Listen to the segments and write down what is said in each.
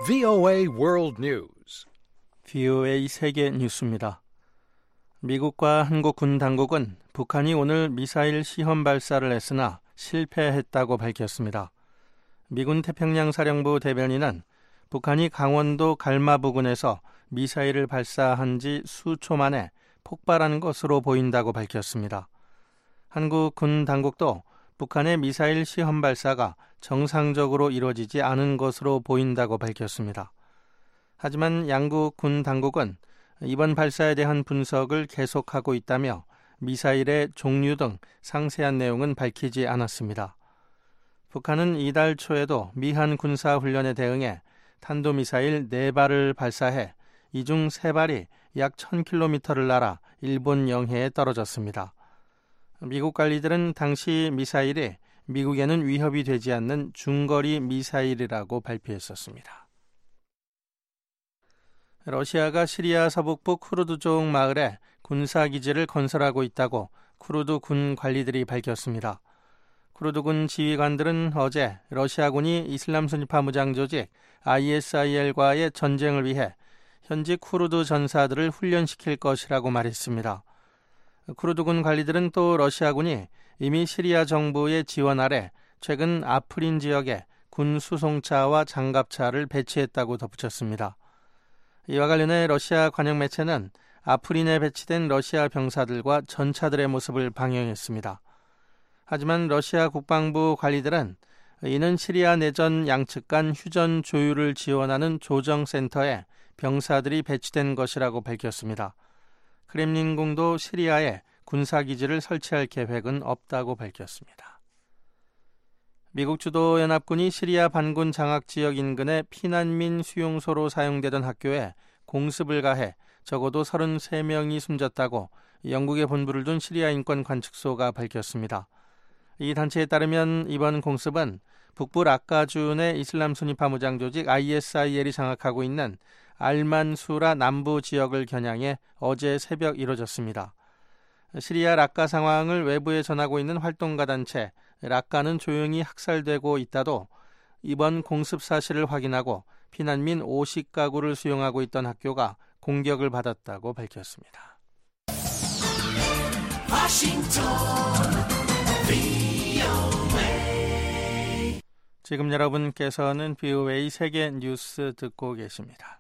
VOA World News. VOA 세계 뉴스입니다. 미국과 한국 군 당국은 북한이 오늘 미사일 시험 발사를 했으나 실패했다고 밝혔습니다. 미군 태평양 사령부 대변인은 북한이 강원도 갈마 부근에서 미사일을 발사한 지 수초 만에 폭발한 것으로 보인다고 밝혔습니다. 한국 군 당국도 북한의 미사일 시험 발사가 정상적으로 이루어지지 않은 것으로 보인다고 밝혔습니다. 하지만 양국 군 당국은 이번 발사에 대한 분석을 계속하고 있다며 미사일의 종류 등 상세한 내용은 밝히지 않았습니다. 북한은 이달 초에도 미한 군사훈련에 대응해 탄도미사일 4발을 발사해 이 중 3발이 약 1000km를 날아 일본 영해에 떨어졌습니다. 미국 관리들은 당시 미사일이 미국에는 위협이 되지 않는 중거리 미사일이라고 발표했었습니다. 러시아가 시리아 서북부 쿠르드족 마을에 군사기지를 건설하고 있다고 쿠르드 군 관리들이 밝혔습니다. 쿠르드군 지휘관들은 어제 러시아군이 이슬람 순위파 무장 조직 ISIL과의 전쟁을 위해 현지 쿠르드 전사들을 훈련시킬 것이라고 말했습니다. 쿠르드군 관리들은 또 러시아군이 이미 시리아 정부의 지원 아래 최근 아프린 지역에 군 수송차와 장갑차를 배치했다고 덧붙였습니다. 이와 관련해 러시아 관영 매체는 아프린에 배치된 러시아 병사들과 전차들의 모습을 방영했습니다. 하지만 러시아 국방부 관리들은 이는 시리아 내전 양측 간 휴전 조율을 지원하는 조정센터에 병사들이 배치된 것이라고 밝혔습니다. 크렘린궁도 시리아에 군사기지를 설치할 계획은 없다고 밝혔습니다. 미국 주도 연합군이 시리아 반군 장악지역 인근의 피난민 수용소로 사용되던 학교에 공습을 가해 적어도 33명이 숨졌다고 영국에 본부를 둔 시리아 인권 관측소가 밝혔습니다. 이 단체에 따르면 이번 공습은 북부 라카주 내 이슬람 순위파 무장 조직 ISIL이 장악하고 있는 알만수라 남부 지역을 겨냥해 어제 새벽 이뤄졌습니다. 시리아 라카 상황을 외부에 전하고 있는 활동가 단체 라카는 조용히 학살되고 있다도 이번 공습 사실을 확인하고 피난민 50가구를 수용하고 있던 학교가 공격을 받았다고 밝혔습니다. 지금 여러분께서는 VOA 세계 뉴스 듣고 계십니다.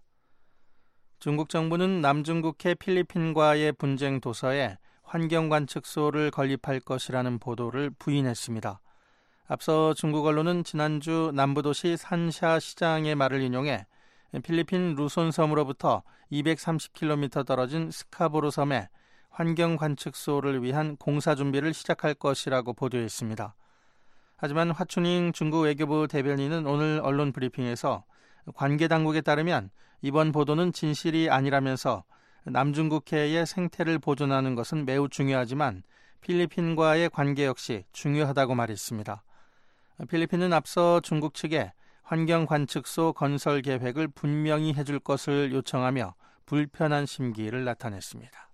중국 정부는 남중국해 필리핀과의 분쟁 도서에 환경관측소를 건립할 것이라는 보도를 부인했습니다. 앞서 중국 언론은 지난주 남부도시 산샤 시장의 말을 인용해 필리핀 루손섬으로부터 230km 떨어진 스카보로 섬에 환경관측소를 위한 공사 준비를 시작할 것이라고 보도했습니다. 하지만 화춘잉 중국 외교부 대변인은 오늘 언론 브리핑에서 관계 당국에 따르면 이번 보도는 진실이 아니라면서 남중국해의 생태를 보존하는 것은 매우 중요하지만 필리핀과의 관계 역시 중요하다고 말했습니다. 필리핀은 앞서 중국 측에 환경관측소 건설 계획을 분명히 해줄 것을 요청하며 불편한 심기를 나타냈습니다.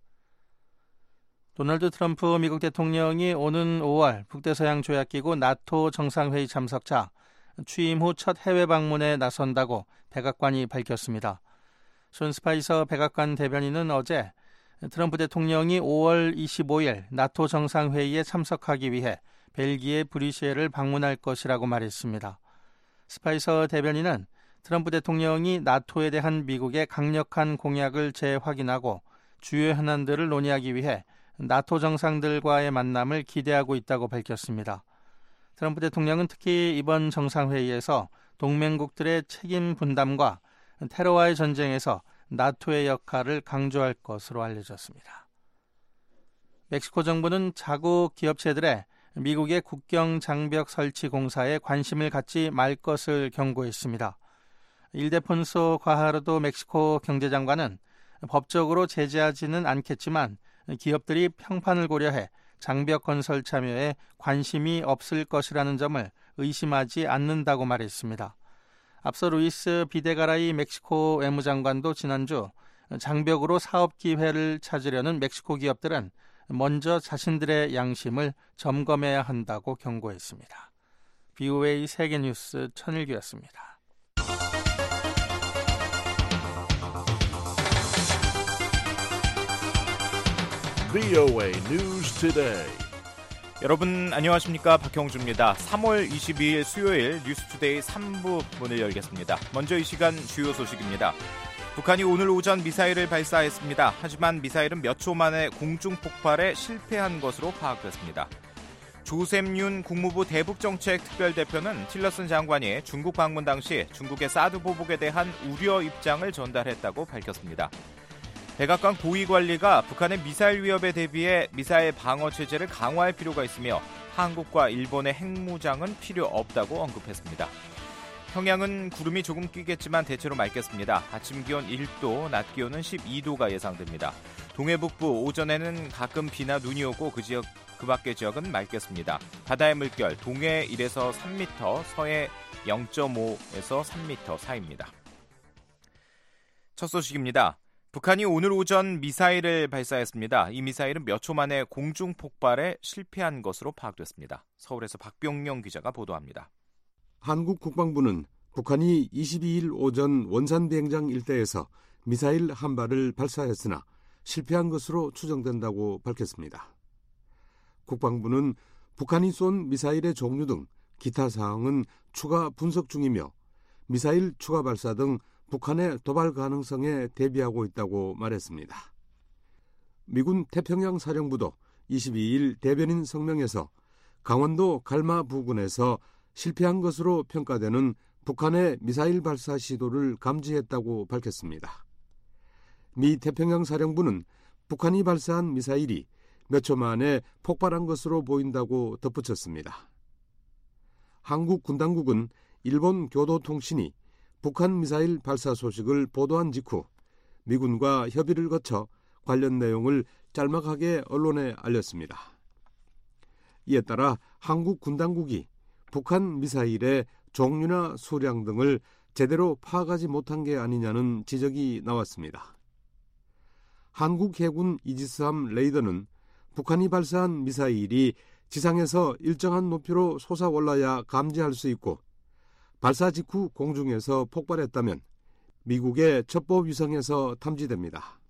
도널드 트럼프 미국 대통령이 오는 5월 북대서양 조약기구 나토 정상회의 참석차 취임 후 첫 해외 방문에 나선다고 백악관이 밝혔습니다. 존 스파이서 백악관 대변인은 어제 트럼프 대통령이 5월 25일 나토 정상회의에 참석하기 위해 벨기에 브뤼셀을 방문할 것이라고 말했습니다. 스파이서 대변인은 트럼프 대통령이 나토에 대한 미국의 강력한 공약을 재확인하고 주요 현안들을 논의하기 위해 나토 정상들과의 만남을 기대하고 있다고 밝혔습니다. 트럼프 대통령은 특히 이번 정상회의에서 동맹국들의 책임 분담과 테러와의 전쟁에서 나토의 역할을 강조할 것으로 알려졌습니다. 멕시코 정부는 자국 기업체들의 미국의 국경 장벽 설치 공사에 관심을 갖지 말 것을 경고했습니다. 일데폰소 과하르도 멕시코 경제장관은 법적으로 제재하지는 않겠지만 기업들이 평판을 고려해 장벽 건설 참여에 관심이 없을 것이라는 점을 의심하지 않는다고 말했습니다. 앞서 루이스 비데가라이 멕시코 외무장관도 지난주 장벽으로 사업 기회를 찾으려는 멕시코 기업들은 먼저 자신들의 양심을 점검해야 한다고 경고했습니다. VOA 세계뉴스 천일규였습니다. VOA News Today. 여러분 안녕하십니까? 박형주입니다. 3월 22일 수요일 뉴스투데이 3부 문을 열겠습니다. 먼저 이 시간 주요 소식입니다. 북한이 오늘 오전 미사일을 발사했습니다. 하지만 미사일은 몇 초 만에 공중폭발에 실패한 것으로 파악됐습니다. 조셉 윤 국무부 대북정책특별대표는 틸러슨 장관이 중국 방문 당시 중국의 사드 보복에 대한 우려 입장을 전달했다고 밝혔습니다. 백악관 고위관리가 북한의 미사일 위협에 대비해 미사일 방어 체제를 강화할 필요가 있으며 한국과 일본의 핵무장은 필요 없다고 언급했습니다. 평양은 구름이 조금 끼겠지만 대체로 맑겠습니다. 아침 기온 1도, 낮 기온은 12도가 예상됩니다. 동해북부 오전에는 가끔 비나 눈이 오고 그 밖의 지역은 맑겠습니다. 바다의 물결 동해 1에서 3m, 서해 0.5에서 3m 사이입니다. 첫 소식입니다. 북한이 오늘 오전 미사일을 발사했습니다. 이 미사일은 몇 초 만에 공중 폭발에 실패한 것으로 파악됐습니다. 서울에서 박병영 기자가 보도합니다. 한국 국방부는 북한이 22일 오전 원산 비행장 일대에서 미사일 한 발을 발사했으나 실패한 것으로 추정된다고 밝혔습니다. 국방부는 북한이 쏜 미사일의 종류 등 기타 사항은 추가 분석 중이며 미사일 추가 발사 등 북한의 도발 가능성에 대비하고 있다고 말했습니다. 미군 태평양 사령부도 22일 대변인 성명에서 강원도 갈마 부근에서 실패한 것으로 평가되는 북한의 미사일 발사 시도를 감지했다고 밝혔습니다. 미 태평양 사령부는 북한이 발사한 미사일이 몇 초 만에 폭발한 것으로 보인다고 덧붙였습니다. 한국 군당국은 일본 교도통신이 북한 미사일 발사 소식을 보도한 직후 미군과 협의를 거쳐 관련 내용을 짤막하게 언론에 알렸습니다. 이에 따라 한국 군당국이 북한 미사일의 종류나 수량 등을 제대로 파악하지 못한 게 아니냐는 지적이 나왔습니다. 한국 해군 이지스함 레이더는 북한이 발사한 미사일이 지상에서 일정한 높이로 솟아올라야 감지할 수 있고 발사 직후 공중에서 폭발했다면 미국의 첩보 위성에서 탐지됩니다.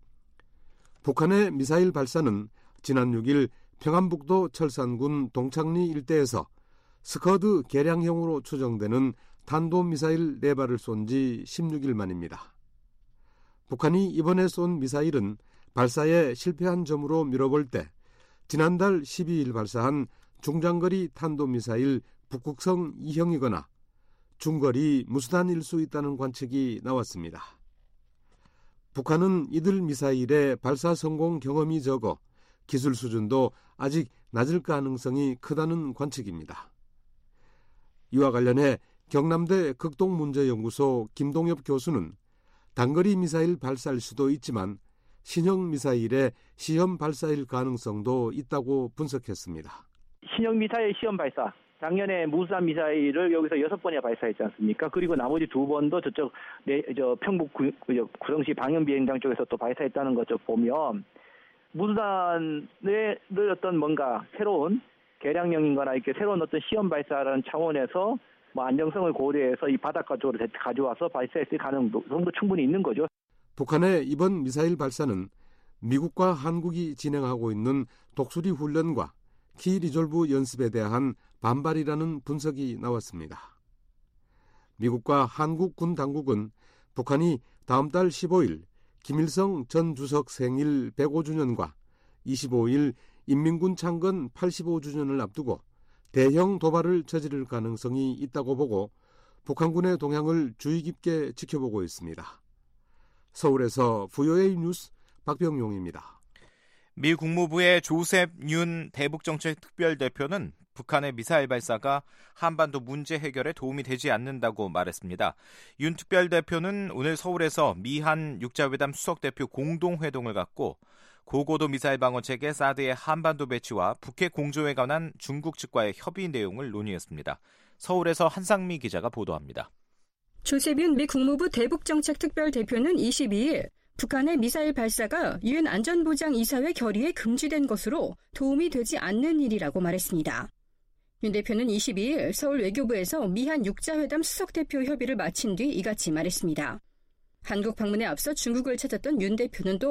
북한의 미사일 발사는 지난 6일 평안북도 철산군 동창리 일대에서 스커드 개량형으로 추정되는 탄도미사일 4발을 쏜 지 16일 만입니다. 북한이 이번에 쏜 미사일은 발사에 실패한 점으로 미뤄볼 때 지난달 12일 발사한 중장거리 탄도미사일 북극성 2형이거나 중거리 무수단일 수 있다는 관측이 나왔습니다. 북한은 이들 미사일의 발사 성공 경험이 적어 기술 수준도 아직 낮을 가능성이 크다는 관측입니다. 이와 관련해 경남대 극동문제연구소 김동엽 교수는 단거리 미사일 발사일 수도 있지만 신형 미사일의 시험 발사일 가능성도 있다고 분석했습니다. 신형 미사일 시험 발사. 작년에 무수단 미사일을 여기서 6번이나 발사했지 않습니까? 그리고 나머지 2번도 저쪽 평북 구성시 방영비행장 쪽에서 또 발사했다는 것을 보면 무수단의 어떤 뭔가 새로운 개량형인거나 이렇게 새로운 어떤 시험 발사라는 차원에서 안정성을 고려해서 이 바닷가 쪽으로 가져와서 발사했을 가능성도 충분히 있는 거죠. 북한의 이번 미사일 발사는 미국과 한국이 진행하고 있는 독수리 훈련과 키 리졸브 연습에 대한 반발이라는 분석이 나왔습니다. 미국과 한국 군 당국은 북한이 다음 달 15일 김일성 전 주석 생일 105주년과 25일 인민군 창건 85주년을 앞두고 대형 도발을 저지를 가능성이 있다고 보고 북한군의 동향을 주의 깊게 지켜보고 있습니다. 서울에서 VOA 뉴스 박병용입니다. 미 국무부의 조셉 윤 대북정책특별대표는 북한의 미사일 발사가 한반도 문제 해결에 도움이 되지 않는다고 말했습니다. 윤 특별대표는 오늘 서울에서 미한 육자회담 수석대표 공동회동을 갖고 고고도 미사일 방어체계 사드의 한반도 배치와 북핵 공조에 관한 중국 측과의 협의 내용을 논의했습니다. 서울에서 한상미 기자가 보도합니다. 조셉 윤 미 국무부 대북정책특별대표는 22일 북한의 미사일 발사가 유엔 안전보장이사회 결의에 금지된 것으로 도움이 되지 않는 일이라고 말했습니다. 윤 대표는 22일 서울 외교부에서 미한 육자회담 수석대표 협의를 마친 뒤 이같이 말했습니다. 한국 방문에 앞서 중국을 찾았던 윤 대표는 또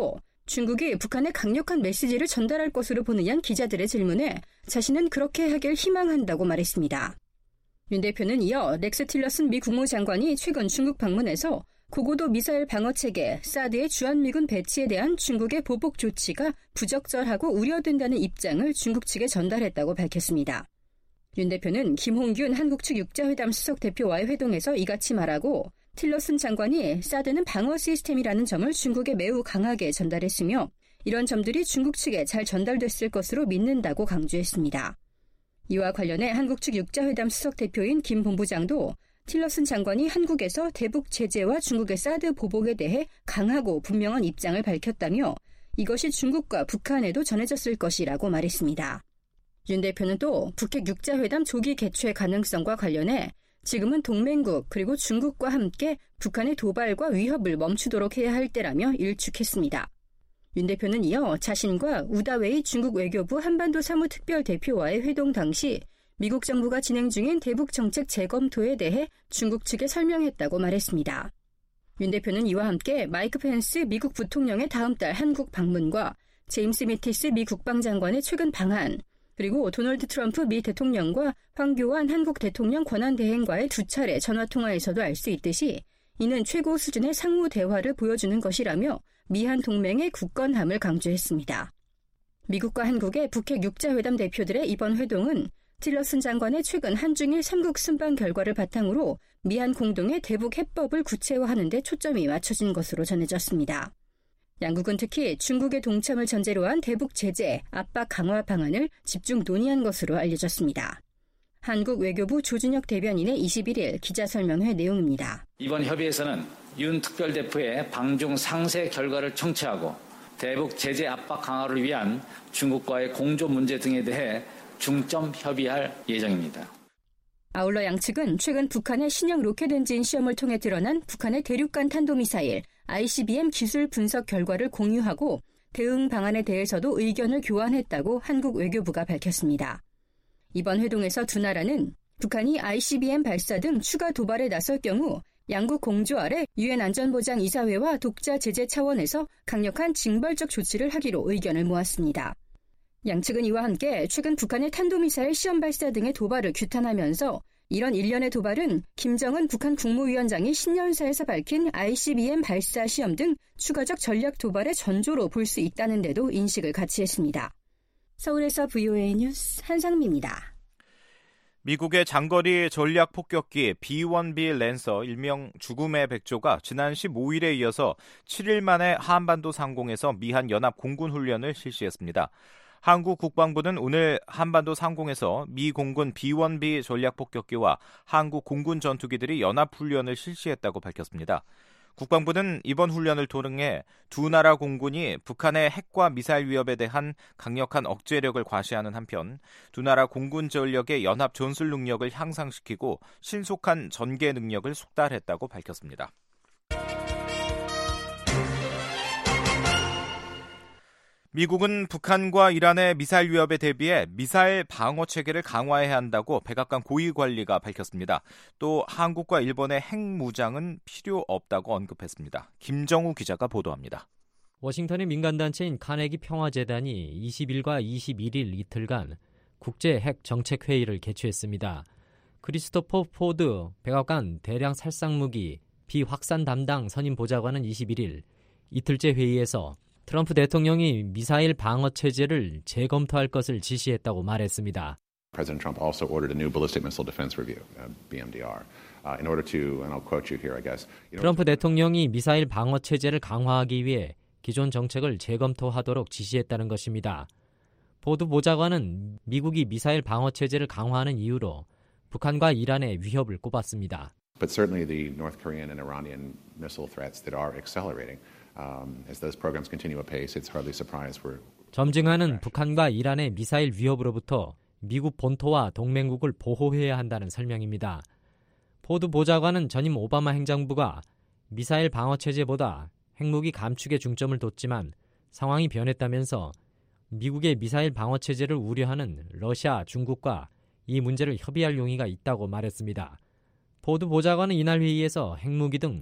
중국이 북한에 강력한 메시지를 전달할 것으로 보느냐는 기자들의 질문에 자신은 그렇게 하길 희망한다고 말했습니다. 윤 대표는 이어 렉스 틸러슨 미 국무장관이 최근 중국 방문해서 고고도 미사일 방어체계 사드의 주한미군 배치에 대한 중국의 보복 조치가 부적절하고 우려된다는 입장을 중국 측에 전달했다고 밝혔습니다. 윤 대표는 김홍균 한국 측 육자회담 수석 대표와의 회동에서 이같이 말하고 틸러슨 장관이 사드는 방어 시스템이라는 점을 중국에 매우 강하게 전달했으며 이런 점들이 중국 측에 잘 전달됐을 것으로 믿는다고 강조했습니다. 이와 관련해 한국 측 육자회담 수석 대표인 김 본부장도 틸러슨 장관이 한국에서 대북 제재와 중국의 사드 보복에 대해 강하고 분명한 입장을 밝혔다며 이것이 중국과 북한에도 전해졌을 것이라고 말했습니다. 윤 대표는 또 북핵 육자회담 조기 개최 가능성과 관련해 지금은 동맹국 그리고 중국과 함께 북한의 도발과 위협을 멈추도록 해야 할 때라며 일축했습니다. 윤 대표는 이어 자신과 우다웨이 중국 외교부 한반도 사무특별대표와의 회동 당시 미국 정부가 진행 중인 대북 정책 재검토에 대해 중국 측에 설명했다고 말했습니다. 윤 대표는 이와 함께 마이크 펜스 미국 부통령의 다음 달 한국 방문과 제임스 매티스 미 국방장관의 최근 방한, 그리고 도널드 트럼프 미 대통령과 황교안 한국 대통령 권한대행과의 2차례 전화통화에서도 알 수 있듯이 이는 최고 수준의 상호 대화를 보여주는 것이라며 미한 동맹의 굳건함을 강조했습니다. 미국과 한국의 북핵 육자회담 대표들의 이번 회동은 틸러슨 장관의 최근 한중일 3국 순방 결과를 바탕으로 미한 공동의 대북 해법을 구체화하는 데 초점이 맞춰진 것으로 전해졌습니다. 양국은 특히 중국의 동참을 전제로 한 대북 제재, 압박 강화 방안을 집중 논의한 것으로 알려졌습니다. 한국 외교부 조준혁 대변인의 21일 기자설명회 내용입니다. 이번 협의에서는 윤 특별대표의 방중 상세 결과를 청취하고 대북 제재 압박 강화를 위한 중국과의 공조 문제 등에 대해 중점 협의할 예정입니다. 아울러 양측은 최근 북한의 신형 로켓 엔진 시험을 통해 드러난 북한의 대륙간 탄도미사일 ICBM 기술 분석 결과를 공유하고 대응 방안에 대해서도 의견을 교환했다고 한국 외교부가 밝혔습니다. 이번 회동에서 두 나라는 북한이 ICBM 발사 등 추가 도발에 나설 경우 양국 공조 아래 유엔 안전보장이사회와 독자 제재 차원에서 강력한 징벌적 조치를 하기로 의견을 모았습니다. 양측은 이와 함께 최근 북한의 탄도미사일 시험 발사 등의 도발을 규탄하면서 이런 일련의 도발은 김정은 북한 국무위원장이 신년사에서 밝힌 ICBM 발사 시험 등 추가적 전략 도발의 전조로 볼 수 있다는 데도 인식을 같이 했습니다. 서울에서 VOA 뉴스 한상미입니다. 미국의 장거리 전략 폭격기 B-1B 랜서 일명 죽음의 백조가 지난 15일에 이어서 7일 만에 한반도 상공에서 미한 연합 공군 훈련을 실시했습니다. 한국 국방부는 오늘 한반도 상공에서 미 공군 B-1B 전략 폭격기와 한국 공군 전투기들이 연합 훈련을 실시했다고 밝혔습니다. 국방부는 이번 훈련을 통해 두 나라 공군이 북한의 핵과 미사일 위협에 대한 강력한 억제력을 과시하는 한편 두 나라 공군 전력의 연합 전술 능력을 향상시키고 신속한 전개 능력을 숙달했다고 밝혔습니다. 미국은 북한과 이란의 미사일 위협에 대비해 미사일 방어 체계를 강화해야 한다고 백악관 고위 관리가 밝혔습니다. 또 한국과 일본의 핵무장은 필요 없다고 언급했습니다. 김정우 기자가 보도합니다. 워싱턴의 민간단체인 카네기 평화재단이 20일과 21일 이틀간 국제 핵 정책 회의를 개최했습니다. 크리스토퍼 포드 백악관 대량 살상무기 비확산 담당 선임 보좌관은 21일 이틀째 회의에서 트럼프 대통령이 미사일 방어 체제를 재검토할 것을 지시했다고 말했습니다. President Trump also ordered a new ballistic missile defense review, BMDR, in order to, and I'll quote you here, I guess. 트럼프 대통령이 미사일 방어 체제를 강화하기 위해 기존 정책을 재검토하도록 지시했다는 것입니다. 포드 보좌관은 미국이 미사일 방어 체제를 강화하는 이유로 북한과 이란의 위협을 꼽았습니다. But certainly the North Korean and Iranian missile threats that are accelerating. As those programs continue apace, it's hardly surprised we're. 점증하는 북한과 이란의 미사일 위협으로부터 미국 본토와 동맹국을 보호해야 한다는 설명입니다. 포드 보좌관은 전임 오바마 행정부가 미사일 방어 체제보다 핵무기 감축에 중점을 뒀지만 상황이 변했다면서 미국의 미사일 방어 체제를 우려하는 러시아, 중국과 이 문제를 협의할 용의가 있다고 말했습니다. 포드 보좌관은 이날 회의에서 핵무기 등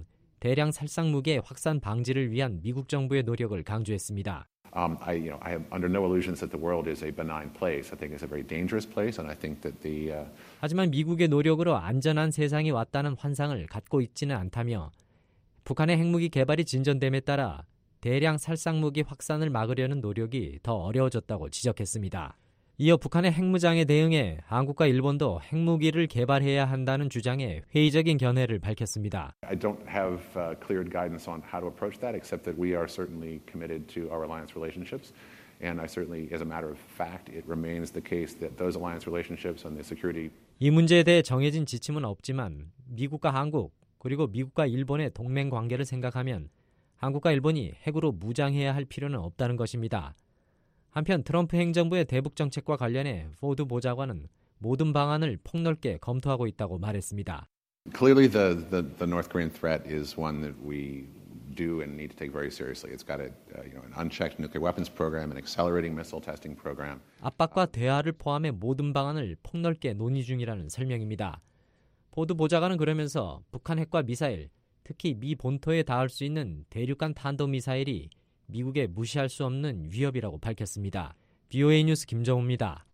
대량 살상 무기의 확산 방지를 위한 미국 정부의 노력을 강조했습니다. I have under no illusions that the world is a benign place. I think it's a very dangerous place, and I think that 하지만 미국의 노력으로 안전한 세상이 왔다는 환상을 갖고 있지는 않다며 북한의 핵무기 개발이 진전됨에 따라 대량 살상무기 확산을 막으려는 노력이 더 어려워졌다고 지적했습니다. 이어 북한의 핵무장에 대응해 한국과 일본도 핵무기를 개발해야 한다는 주장에 회의적인 견해를 밝혔습니다. I don't have clear guidance on how to approach that, except that we are certainly committed to our alliance relationships. And I certainly, as a matter of fact, it remains the case that those alliance relationships and the security. 이 문제에 대해 정해진 지침은 없지만 미국과 한국 그리고 미국과 일본의 동맹 관계를 생각하면 한국과 일본이 핵으로 무장해야 할 필요는 없다는 것입니다. 한편 트럼프 행정부의 대북 정책과 관련해 포드 보좌관은 모든 방안을 폭넓게 검토하고 있다고 말했습니다. Clearly, the North Korean threat is one that we do and need to take very seriously. It's got an unchecked nuclear weapons program, an accelerating missile testing program. 압박과 대화를 포함해 모든 방안을 폭넓게 논의 중이라는 설명입니다. 포드 보좌관은 그러면서 북한 핵과 미사일, 특히 미 본토에 닿을 수 있는 대륙간 탄도미사일이 미국에 무시할 수 없는 위협이라고 밝혔습니다. BOA 뉴스 김정우입니다.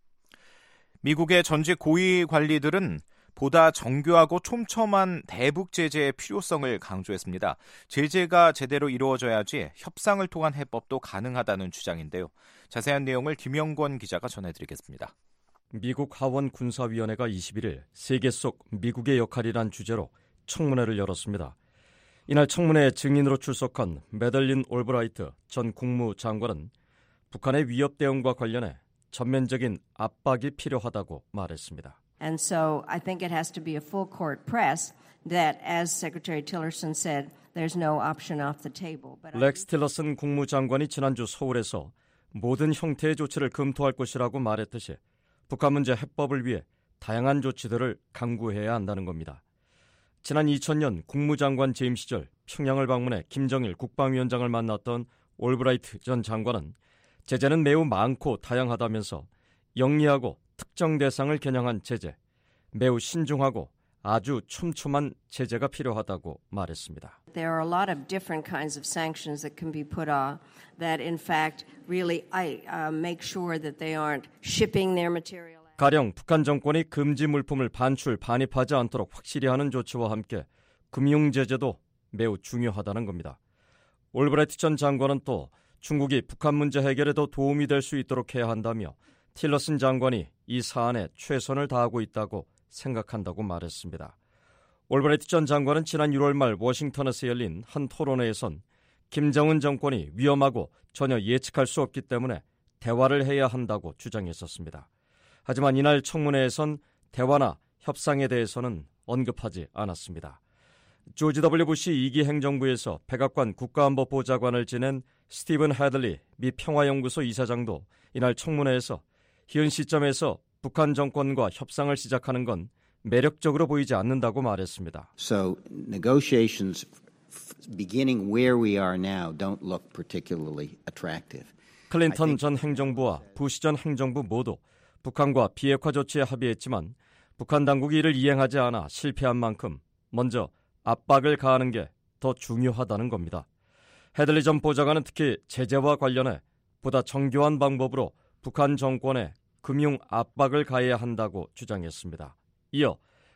미국의 전직 고위 관리들은 보다 정교하고 촘촘한 대북 제재의 필요성을 강조했습니다. 제재가 제대로 이루어져야지 협상을 통한 해법도 가능하다는 주장인데요. 자세한 내용을 김영권 기자가 전해드리겠습니다. 미국 하원 군사위원회가 21일 세계 속 미국의 역할이란 주제로 청문회를 열었습니다. 이날 청문회에 증인으로 출석한 매들린 올브라이트 전 국무장관은 북한의 위협 대응과 관련해 전면적인 압박이 필요하다고 말했습니다. And so I think it has to be a full court press that, as Secretary Tillerson said, there's no option off the table. 렉스 틸러슨 국무장관이 지난주 서울에서 모든 형태의 조치를 검토할 것이라고 말했듯이 북한 문제 해법을 위해 다양한 조치들을 강구해야 한다는 겁니다. 지난 2000년 국무장관 재임 시절 평양을 방문해 김정일 국방위원장을 만났던 올브라이트 전 장관은 제재는 매우 많고 다양하다면서 영리하고 특정 대상을 겨냥한 제재, 매우 신중하고 아주 촘촘한 제재가 필요하다고 말했습니다. There are a lot of different kinds of sanctions that can be put on that in fact really make sure that they aren't shipping their material. 가령 북한 정권이 금지 물품을 반출, 반입하지 않도록 확실히 하는 조치와 함께 금융 제재도 매우 중요하다는 겁니다. 올브라이트 전 장관은 또 중국이 북한 문제 해결에 더 도움이 될 수 있도록 해야 한다며 틸러슨 장관이 이 사안에 최선을 다하고 있다고 생각한다고 말했습니다. 올브라이트 전 장관은 지난 6월 말 워싱턴에서 열린 한 토론회에선 김정은 정권이 위험하고 전혀 예측할 수 없기 때문에 대화를 해야 한다고 주장했었습니다. 하지만 이날 청문회에선 대화나 협상에 대해서는 언급하지 않았습니다. 조지 W. 부시 2기 행정부에서 백악관 국가안보보좌관을 지낸 스티븐 헤들리 미 평화연구소 이사장도 이날 청문회에서 현 시점에서 북한 정권과 협상을 시작하는 건 매력적으로 보이지 않는다고 말했습니다. So negotiations beginning where we are now don't look particularly attractive. 클린턴 전 행정부와 부시 전 행정부 모두 북한과 비핵화 조치에 합의했지만 북한 당국이 이를 이행하지 않아 실패한 만큼 먼저 압박을 가하는 게 더 중요하다는 겁니다. 헤들리 전 보좌관은 특히 제재와 관련해 보다 정교한 방법으로 북한 정권에 금융 압박을 가해야 한다고 주장했습니다. 이어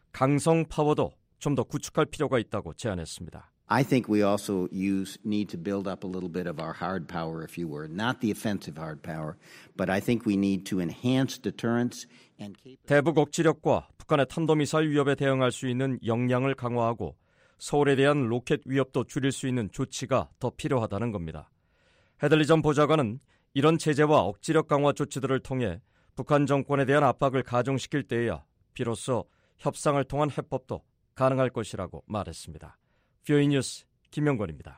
강성 파워도 좀 더 구축할 필요가 있다고 제안했습니다. I think we also need to build up a little bit of our hard power, if you were. Not the offensive hard power, but I think we need to enhance deterrence and 대북 억지력과 북한의 탄도미사일 위협에 대응할 수 있는 역량을 강화하고 서울에 대한 로켓 위협도 줄일 수 있는 조치가 더 필요하다는 겁니다. 헤들리 전 보좌관은 이런 제재와 억지력 강화 조치들을 통해 북한 정권에 대한 압박을 가중시킬 때에야 비로소 협상을 통한 해법도 가능할 것이라고 말했습니다. BOA 뉴스 김영권입니다.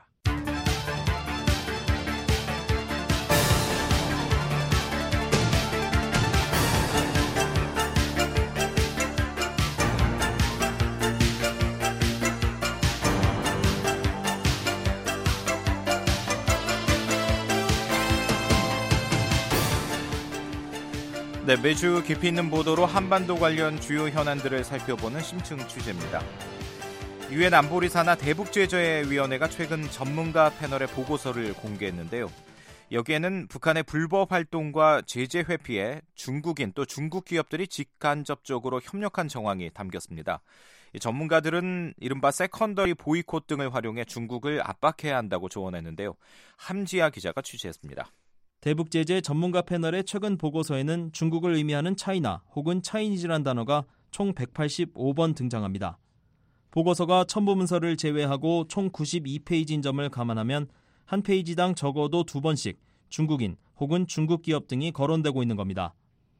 네, 매주 깊이 있는 보도로 한반도 관련 주요 현안들을 살펴보는 심층 취재입니다. 유엔 안보리산하 대북제재위원회가 최근 전문가 패널의 보고서를 공개했는데요. 여기에는 북한의 불법 활동과 제재 회피에 중국인 또 중국 기업들이 직간접적으로 협력한 정황이 담겼습니다. 이 전문가들은 이른바 세컨더리 보이콧 등을 활용해 중국을 압박해야 한다고 조언했는데요. 함지아 기자가 취재했습니다. 대북제재 전문가 패널의 최근 보고서에는 중국을 의미하는 차이나 혹은 차이니즈란 단어가 총 185번 등장합니다. 보고서가 첨부 문서를 제외하고 총 92페이지인 점을 감안하면 한 페이지당 적어도 2번씩 중국인 혹은 중국 기업 등이 거론되고 있는 겁니다.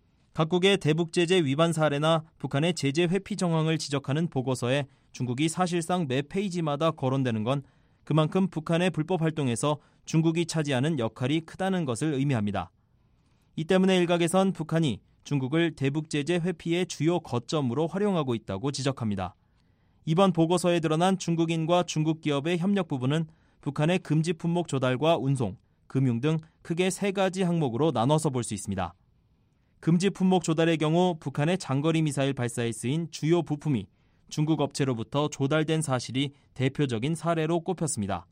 각국의 대북제재 위반 사례나 북한의 제재 회피 정황을 지적하는 보고서에 중국이 사실상 매 페이지마다 거론되는 건 그만큼 북한의 불법 활동에서 중국이 차지하는 역할이 크다는 것을 의미합니다. 이 때문에 일각에선 북한이 중국을 대북제재 회피의 주요 거점으로 활용하고 있다고 지적합니다. 이번 보고서에 드러난 중국인과 중국 기업의 협력 부분은 북한의 금지 품목 조달과 운송, 금융 등 크게 3가지 항목으로 나눠서 볼 수 있습니다. 금지 품목 조달의 경우 북한의 장거리 미사일 발사에 쓰인 주요 부품이 중국 업체로부터 조달된 사실이 대표적인 사례로 꼽혔습니다.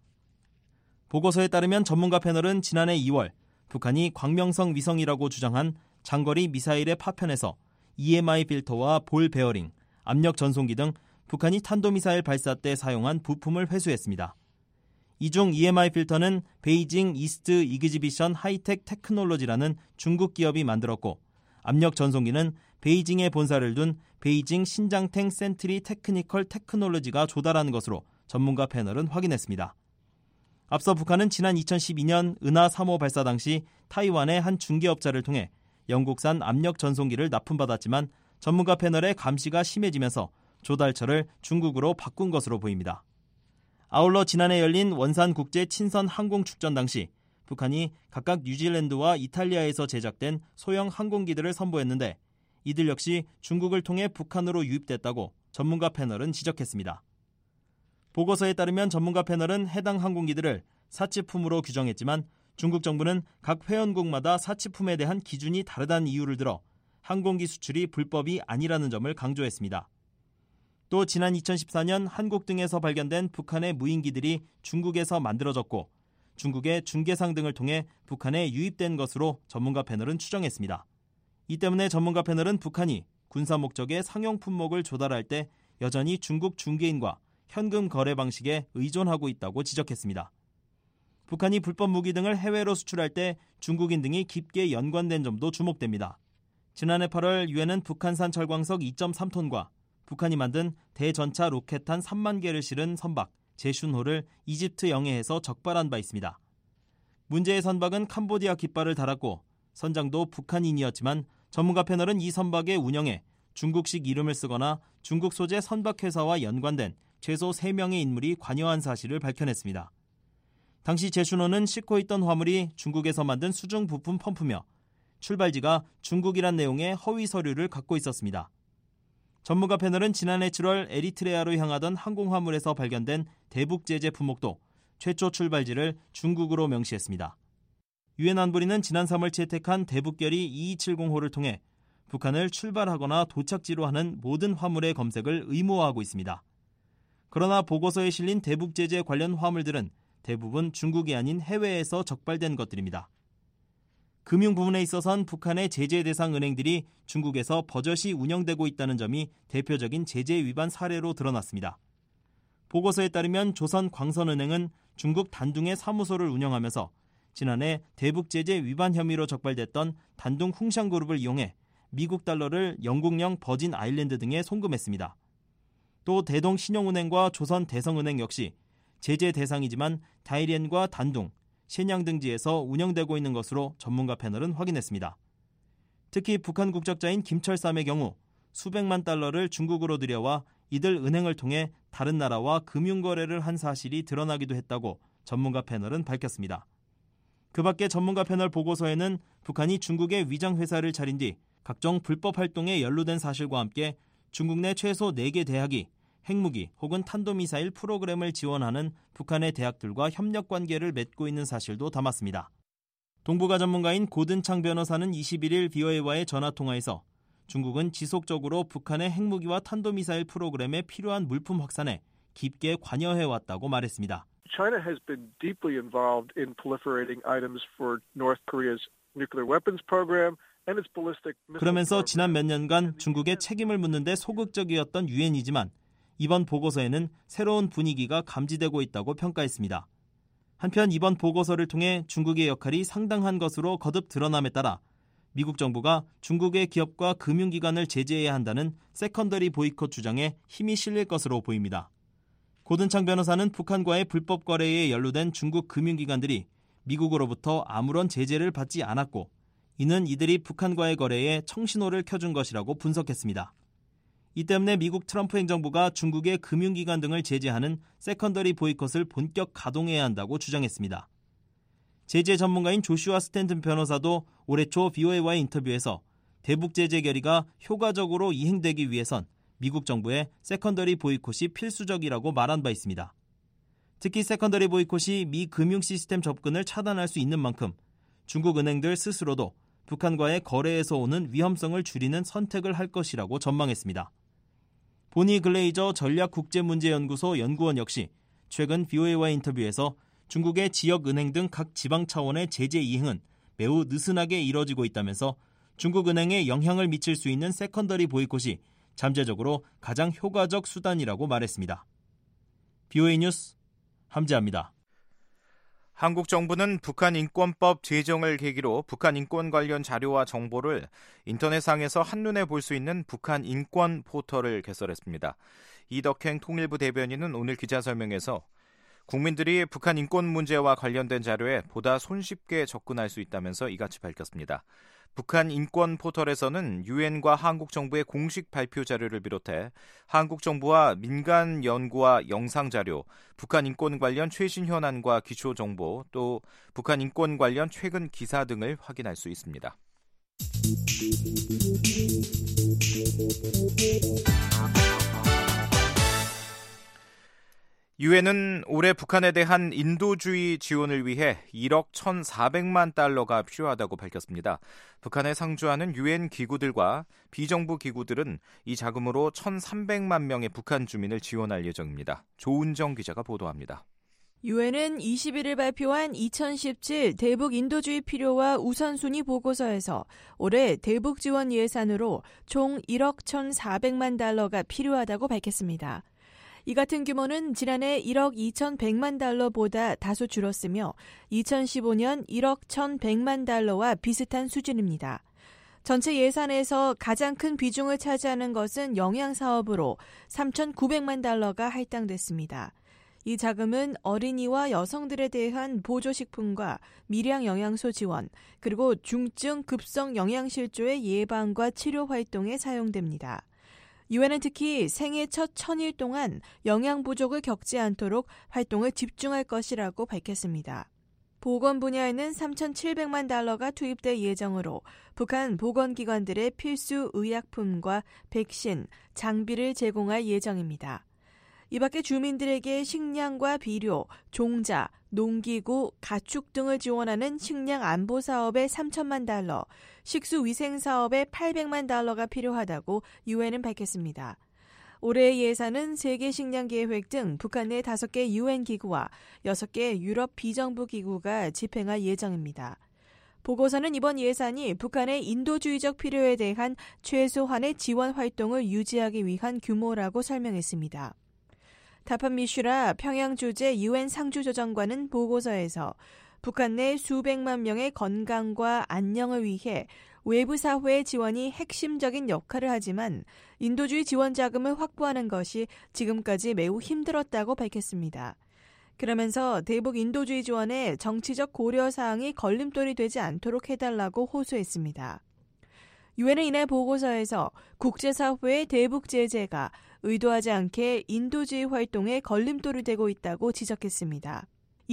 보고서에 따르면 전문가 패널은 지난해 2월 북한이 광명성 위성이라고 주장한 장거리 미사일의 파편에서 EMI 필터와 볼 베어링, 압력 전송기 등 북한이 탄도미사일 발사 때 사용한 부품을 회수했습니다. 이 중 EMI 필터는 베이징 이스트 이그지비션 하이텍 테크놀로지라는 중국 기업이 만들었고 압력 전송기는 베이징에 본사를 둔 베이징 신장탱 센트리 테크니컬 테크놀로지가 조달한 것으로 전문가 패널은 확인했습니다. 앞서 북한은 지난 2012년 은하 3호 발사 당시 타이완의 한 중개업자를 통해 영국산 압력 전송기를 납품받았지만 전문가 패널의 감시가 심해지면서 조달처를 중국으로 바꾼 것으로 보입니다. 아울러 지난해 열린 원산국제 친선 항공축전 당시 북한이 각각 뉴질랜드와 이탈리아에서 제작된 소형 항공기들을 선보였는데 이들 역시 중국을 통해 북한으로 유입됐다고 전문가 패널은 지적했습니다. 보고서에 따르면 전문가 패널은 해당 항공기들을 사치품으로 규정했지만 중국 정부는 각 회원국마다 사치품에 대한 기준이 다르다는 이유를 들어 항공기 수출이 불법이 아니라는 점을 강조했습니다. 또 지난 2014년 한국 등에서 발견된 북한의 무인기들이 중국에서 만들어졌고 중국의 중개상 등을 통해 북한에 유입된 것으로 전문가 패널은 추정했습니다. 이 때문에 전문가 패널은 북한이 군사 목적의 상용 품목을 조달할 때 여전히 중국 중개인과 현금 거래 방식에 의존하고 있다고 지적했습니다. 북한이 불법 무기 등을 해외로 수출할 때 중국인 등이 깊게 연관된 점도 주목됩니다. 지난해 8월 유엔은 북한산 철광석 2.3톤과 북한이 만든 대전차 로켓탄 3만 개를 실은 선박 제슌호를 이집트 영해에서 적발한 바 있습니다. 문제의 선박은 캄보디아 깃발을 달았고 선장도 북한인이었지만 전문가 패널은 이 선박의 운영에 중국식 이름을 쓰거나 중국 소재 선박회사와 연관된 최소 3명의 인물이 관여한 사실을 밝혀냈습니다. 당시 제슌호는 싣고 있던 화물이 중국에서 만든 수중 부품 펌프며 출발지가 중국이란 내용의 허위 서류를 갖고 있었습니다. 전문가 패널은 지난해 7월 에리트레아로 향하던 항공화물에서 발견된 대북제재 품목도 최초 출발지를 중국으로 명시했습니다. 유엔 안보리는 지난 3월 채택한 대북결의 2270호를 통해 북한을 출발하거나 도착지로 하는 모든 화물의 검색을 의무화하고 있습니다. 그러나 보고서에 실린 대북제재 관련 화물들은 대부분 중국이 아닌 해외에서 적발된 것들입니다. 금융 부분에 있어선 북한의 제재 대상 은행들이 중국에서 버젓이 운영되고 있다는 점이 대표적인 제재 위반 사례로 드러났습니다. 보고서에 따르면 조선광선은행은 중국 단둥에 사무소를 운영하면서 지난해 대북제재 위반 혐의로 적발됐던 단둥 홍샹그룹을 이용해 미국 달러를 영국령 버진 아일랜드 등에 송금했습니다. 또 대동신용은행과 조선대성은행 역시 제재 대상이지만 다이리엔과 단둥, 신양 등지에서 운영되고 있는 것으로 전문가 패널은 확인했습니다. 특히 북한 국적자인 김철삼의 경우 수백만 달러를 중국으로 들여와 이들 은행을 통해 다른 나라와 금융거래를 한 사실이 드러나기도 했다고 전문가 패널은 밝혔습니다. 그 밖에 전문가 패널 보고서에는 북한이 중국의 위장회사를 차린 뒤 각종 불법 활동에 연루된 사실과 함께 중국 내 최소 4개 대학이 핵무기 혹은 탄도미사일 프로그램을 지원하는 북한의 대학들과 협력관계를 맺고 있는 사실도 담았습니다. 동북아 전문가인 고든창 변호사는 21일 VOA와의 전화통화에서 중국은 지속적으로 북한의 핵무기와 탄도미사일 프로그램에 필요한 물품 확산에 깊게 관여해왔다고 말했습니다. China has been deeply involved in proliferating items for North Korea's nuclear weapons program and its ballistic missile 그러면서 program. 지난 몇 년간 중국의 책임을 묻는 데 소극적이었던 유엔이지만 이번 보고서에는 새로운 분위기가 감지되고 있다고 평가했습니다. 한편 이번 보고서를 통해 중국의 역할이 상당한 것으로 거듭 드러남에 따라 미국 정부가 중국의 기업과 금융기관을 제재해야 한다는 세컨더리 보이콧 주장에 힘이 실릴 것으로 보입니다. 고든창 변호사는 북한과의 불법 거래에 연루된 중국 금융기관들이 미국으로부터 아무런 제재를 받지 않았고 이는 이들이 북한과의 거래에 청신호를 켜준 것이라고 분석했습니다. 이 때문에 미국 트럼프 행정부가 중국의 금융기관 등을 제재하는 세컨더리 보이콧을 본격 가동해야 한다고 주장했습니다. 제재 전문가인 조슈아 스탠튼 변호사도 올해 초 VOA와의 인터뷰에서 대북 제재 결의가 효과적으로 이행되기 위해선 미국 정부의 세컨더리 보이콧이 필수적이라고 말한 바 있습니다. 특히 세컨더리 보이콧이 미 금융 시스템 접근을 차단할 수 있는 만큼 중국 은행들 스스로도 북한과의 거래에서 오는 위험성을 줄이는 선택을 할 것이라고 전망했습니다. 보니 글레이저 전략국제문제연구소 연구원 역시 최근 VOA와의 인터뷰에서 중국의 지역은행 등 각 지방 차원의 제재 이행은 매우 느슨하게 이뤄지고 있다면서 중국 은행에 영향을 미칠 수 있는 세컨더리 보이콧이 잠재적으로 가장 효과적 수단이라고 말했습니다. VOA 뉴스 함재합니다. 한국 정부는 북한 인권법 제정을 계기로 북한 인권 관련 자료와 정보를 인터넷상에서 한눈에 볼 수 있는 북한 인권 포털을 개설했습니다. 이덕행 통일부 대변인은 오늘 기자설명에서 국민들이 북한 인권 문제와 관련된 자료에 보다 손쉽게 접근할 수 있다면서 이같이 밝혔습니다. 북한 인권 포털에서는 유엔과 한국 정부의 공식 발표 자료를 비롯해 한국 정부와 민간 연구와 영상 자료, 북한 인권 관련 최신 현안과 기초 정보, 또 북한 인권 관련 최근 기사 등을 확인할 수 있습니다. 유엔은 올해 북한에 대한 인도주의 지원을 위해 1억 1,400만 달러가 필요하다고 밝혔습니다. 북한에 상주하는 유엔 기구들과 비정부 기구들은 이 자금으로 1,300만 명의 북한 주민을 지원할 예정입니다. 조은정 기자가 보도합니다. 유엔은 21일 발표한 2017 대북 인도주의 필요와 우선순위 보고서에서 올해 대북 지원 예산으로 총 1억 1,400만 달러가 필요하다고 밝혔습니다. 이 같은 규모는 지난해 1억 2,100만 달러보다 다소 줄었으며 2015년 1억 1,100만 달러와 비슷한 수준입니다. 전체 예산에서 가장 큰 비중을 차지하는 것은 영양사업으로 3,900만 달러가 할당됐습니다. 이 자금은 어린이와 여성들에 대한 보조식품과 밀양 영양소 지원, 그리고 중증 급성 영양실조의 예방과 치료 활동에 사용됩니다. 유엔은 특히 생애 첫 1,000일 동안 영양 부족을 겪지 않도록 활동을 집중할 것이라고 밝혔습니다. 보건 분야에는 3,700만 달러가 투입될 예정으로 북한 보건기관들의 필수 의약품과 백신, 장비를 제공할 예정입니다. 이 밖에 주민들에게 식량과 비료, 종자, 농기구, 가축 등을 지원하는 식량 안보 사업에 3천만 달러, 식수위생 사업에 800만 달러가 필요하다고 유엔은 밝혔습니다. 올해의 예산은 세계식량계획 등 북한 내 5개 유엔 기구와 6개 유럽 비정부 기구가 집행할 예정입니다. 보고서는 이번 예산이 북한의 인도주의적 필요에 대한 최소한의 지원 활동을 유지하기 위한 규모라고 설명했습니다. 타판 미슈라 평양 주재 유엔 상주조정관은 보고서에서 북한 내 수백만 명의 건강과 안녕을 위해 외부 사회의 지원이 핵심적인 역할을 하지만 인도주의 지원 자금을 확보하는 것이 지금까지 매우 힘들었다고 밝혔습니다. 그러면서 대북 인도주의 지원에 정치적 고려사항이 걸림돌이 되지 않도록 해달라고 호소했습니다. 유엔은 이날 보고서에서 국제사회의 대북 제재가 의도하지 않게 인도주의 활동에 걸림돌이 되고 있다고 지적했습니다.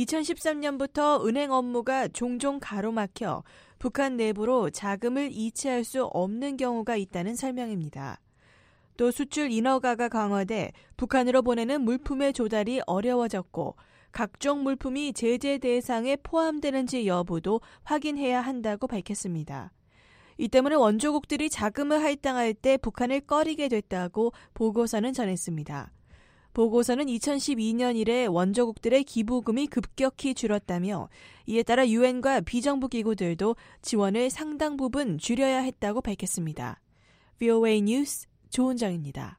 2013년부터 은행 업무가 종종 가로막혀 북한 내부로 자금을 이체할 수 없는 경우가 있다는 설명입니다. 또 수출 인허가가 강화돼 북한으로 보내는 물품의 조달이 어려워졌고 각종 물품이 제재 대상에 포함되는지 여부도 확인해야 한다고 밝혔습니다. 이 때문에 원조국들이 자금을 할당할 때 북한을 꺼리게 됐다고 보고서는 전했습니다. 보고서는 2012년 이래 원조국들의 기부금이 급격히 줄었다며 이에 따라 유엔과 비정부 기구들도 지원을 상당 부분 줄여야 했다고 밝혔습니다. VOA 뉴스 조은정입니다.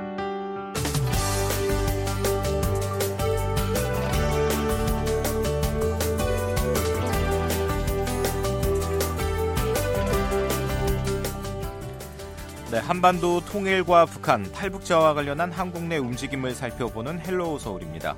네, 한반도 통일과 북한, 탈북자와 관련한 한국 내 움직임을 살펴보는 헬로우 서울입니다.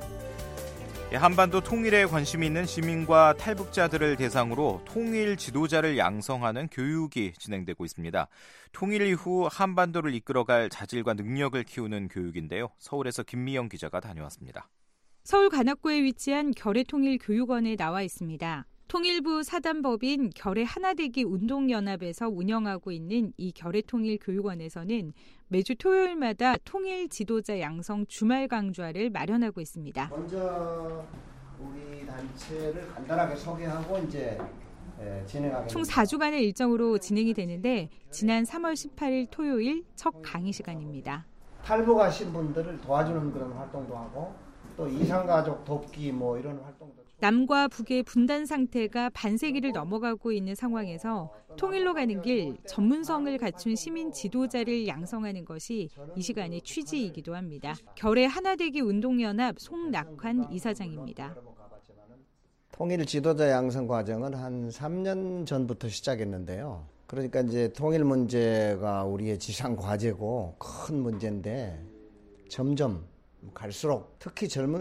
한반도 통일에 관심이 있는 시민과 탈북자들을 대상으로 통일 지도자를 양성하는 교육이 진행되고 있습니다. 통일 이후 한반도를 이끌어갈 자질과 능력을 키우는 교육인데요. 서울에서 김미영 기자가 다녀왔습니다. 서울 관악구에 위치한 결의통일교육원에 나와 있습니다. 통일부 사단법인 결의하나되기 운동연합에서 운영하고 있는 이 결의통일교육원에서는 매주 토요일마다 통일 지도자 양성 주말 강좌를 마련하고 있습니다. 먼저 우리 단체를 간단하게 소개하고 이제 진행하겠습니다. 총 4주간의 일정으로 진행이 되는데 지난 3월 18일 토요일 첫 강의 시간입니다. 탈북하신 분들을 도와주는 그런 활동도 하고 또 이산가족 돕기 뭐 이런 활동도. 남과 북의 분단 상태가 반세기를 넘어가고 있는 상황에서 통일로 가는 길, 전문성을 갖춘 시민 지도자를 양성하는 것이 이 시간의 취지이기도 합니다. 결의 하나되기 운동연합 송낙환 이사장입니다. 통일 지도자 양성 과정은 한 3년 전부터 시작했는데요. 그러니까 이제 통일 문제가 우리의 지상 과제고 큰 문제인데 점점 갈수록 특히 젊은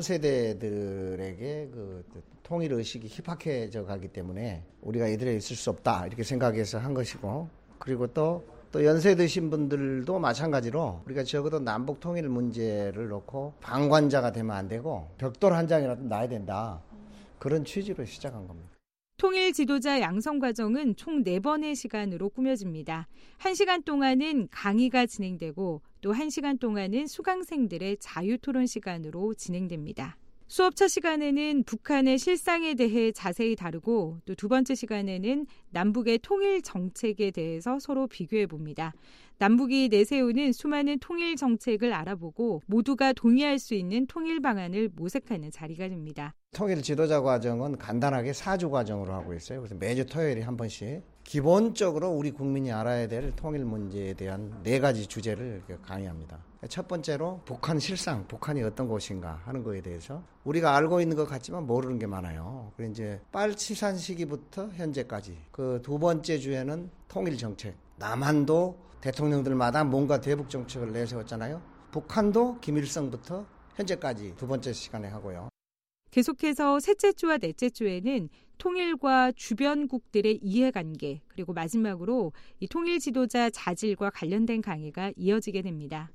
세대들에게 그 통일 의식이 희박해져 가기 때문에 우리가 이들에 있을 수 없다 이렇게 생각해서 한 것이고, 그리고 또 연세 드신 분들도 마찬가지로 우리가 적어도 남북 통일 문제를 놓고 방관자가 되면 안 되고 벽돌 한 장이라도 놔야 된다, 그런 취지로 시작한 겁니다. 통일 지도자 양성 과정은 총 4번의 시간으로 꾸며집니다. 1시간 동안은 강의가 진행되고 또 1시간 동안은 수강생들의 자유토론 시간으로 진행됩니다. 수업 첫 시간에는 북한의 실상에 대해 자세히 다루고 또 두 번째 시간에는 남북의 통일 정책에 대해서 서로 비교해 봅니다. 남북이 내세우는 수많은 통일 정책을 알아보고 모두가 동의할 수 있는 통일 방안을 모색하는 자리가 됩니다. 통일 지도자 과정은 간단하게 4주 과정으로 하고 있어요. 그래서 매주 토요일에 한 번씩 기본적으로 우리 국민이 알아야 될 통일 문제에 대한 4가지 주제를 강의합니다. 첫 번째로 북한 실상, 북한이 어떤 곳인가 하는 거에 대해서 우리가 알고 있는 것 같지만 모르는 게 많아요. 그래서 이제 빨치산 시기부터 현재까지 그 두 번째 주에는 통일 정책. 남한도 대통령들마다 뭔가 대북 정책을 내세웠잖아요. 북한도 김일성부터 현재까지 두 번째 시간에 하고요. 계속해서 셋째 주와 넷째 주에는 통일과 주변국들의 이해관계, 그리고 마지막으로 이 통일 지도자 자질과 관련된 강의가 이어지게 됩니다.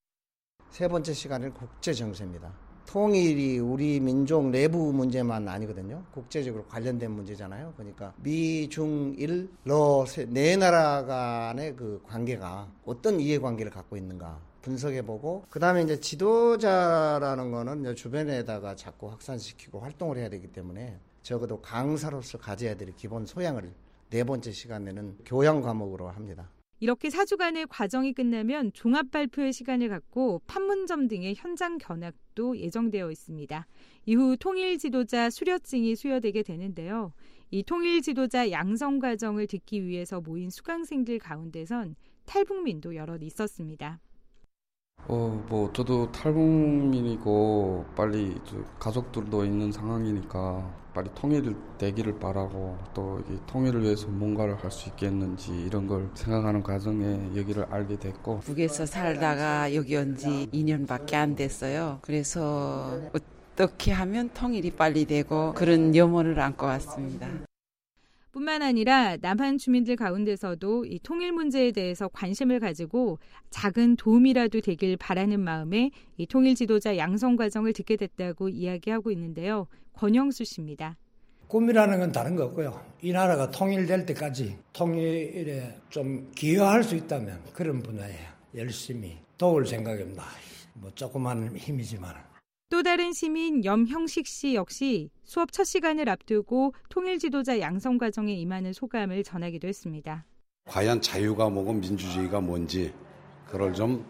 세 번째 시간은 국제정세입니다. 통일이 우리 민족 내부 문제만 아니거든요. 국제적으로 관련된 문제잖아요. 그러니까 미, 중, 일, 네 나라 간의 그 관계가 어떤 이해관계를 갖고 있는가 분석해보고, 그 다음에 이제 지도자라는 거는 주변에다가 자꾸 확산시키고 활동을 해야 되기 때문에 적어도 강사로서 가져야 될 기본 소양을 4번째 시간에는 교양 과목으로 합니다. 이렇게 4주간의 과정이 끝나면 종합 발표의 시간을 갖고 판문점 등의 현장 견학도 예정되어 있습니다. 이후 통일 지도자 수료증이 수여되게 되는데요. 이 통일 지도자 양성 과정을 듣기 위해서 모인 수강생들 가운데선 탈북민도 여럿 있었습니다. 저도 탈북민이고 빨리 가족들도 있는 상황이니까 빨리 통일이 되기를 바라고, 또 이 통일을 위해서 뭔가를 할 수 있겠는지 이런 걸 생각하는 과정에 여기를 알게 됐고, 북에서 살다가 여기 온 지 2년밖에 안 됐어요. 그래서 어떻게 하면 통일이 빨리 되고 그런 염원을 안고 왔습니다. 뿐만 아니라 남한 주민들 가운데서도 이 통일 문제에 대해서 관심을 가지고 작은 도움이라도 되길 바라는 마음에 이 통일 지도자 양성 과정을 듣게 됐다고 이야기하고 있는데요. 권영수 씨입니다. 꿈이라는 건 다른 거 없고요. 이 나라가 통일될 때까지 통일에 좀 기여할 수 있다면 그런 분야에 열심히 도울 생각입니다. 조그만 힘이지만. 또 다른 시민 염형식 씨 역시 수업 첫 시간을 앞두고 통일 지도자 양성 과정에 임하는 소감을 전하기도 했습니다. 과연 자유가 뭐고 민주주의가 뭔지 그걸 좀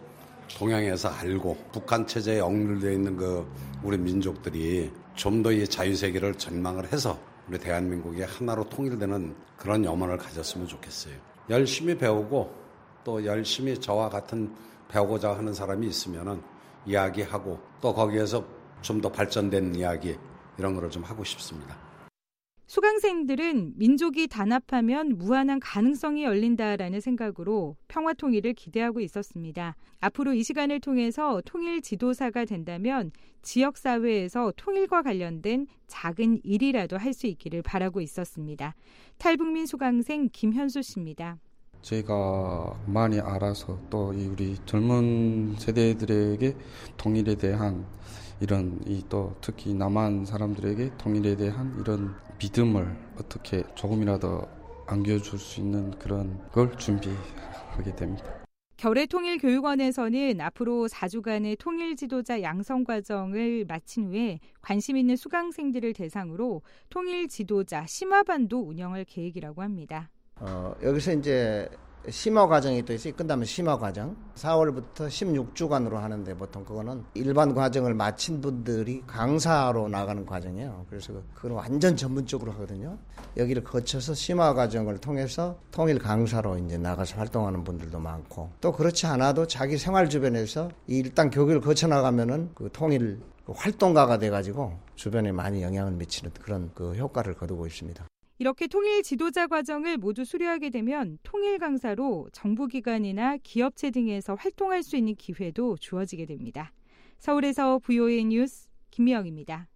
동양에서 알고 북한 체제에 억눌려 있는 우리 민족들이 좀 더 이 자유세계를 전망을 해서 우리 대한민국이 하나로 통일되는 그런 염원을 가졌으면 좋겠어요. 열심히 배우고 또 열심히 저와 같은 배우고자 하는 사람이 있으면은 이야기하고 또 거기에서 좀 더 발전된 이야기 이런 거를 좀 하고 싶습니다. 수강생들은 민족이 단합하면 무한한 가능성이 열린다라는 생각으로 평화 통일을 기대하고 있었습니다. 앞으로 이 시간을 통해서 통일 지도사가 된다면 지역사회에서 통일과 관련된 작은 일이라도 할 수 있기를 바라고 있었습니다. 탈북민 수강생 김현수 씨입니다. 제가 많이 알아서 또 우리 젊은 세대들에게 통일에 대한 이런 또 특히 남한 사람들에게 통일에 대한 이런 믿음을 어떻게 조금이라도 안겨줄 수 있는 그런 걸 준비하게 됩니다. 결의통일교육원에서는 앞으로 4주간의 통일지도자 양성과정을 마친 후에 관심 있는 수강생들을 대상으로 통일지도자 심화반도 운영할 계획이라고 합니다. 여기서 이제 심화 과정이 또 있어요. 끝나면 심화 과정. 4월부터 16주간으로 하는데 보통 그거는 일반 과정을 마친 분들이 강사로 나가는 과정이에요. 그래서 그건 완전 전문적으로 하거든요. 여기를 거쳐서 심화 과정을 통해서 통일 강사로 이제 나가서 활동하는 분들도 많고 또 그렇지 않아도 자기 생활 주변에서 일단 교육을 거쳐 나가면은 그 통일 활동가가 돼가지고 주변에 많이 영향을 미치는 그런 효과를 거두고 있습니다. 이렇게 통일 지도자 과정을 모두 수료하게 되면 통일 강사로 정부기관이나 기업체 등에서 활동할 수 있는 기회도 주어지게 됩니다. 서울에서 VOA 뉴스 김미영입니다.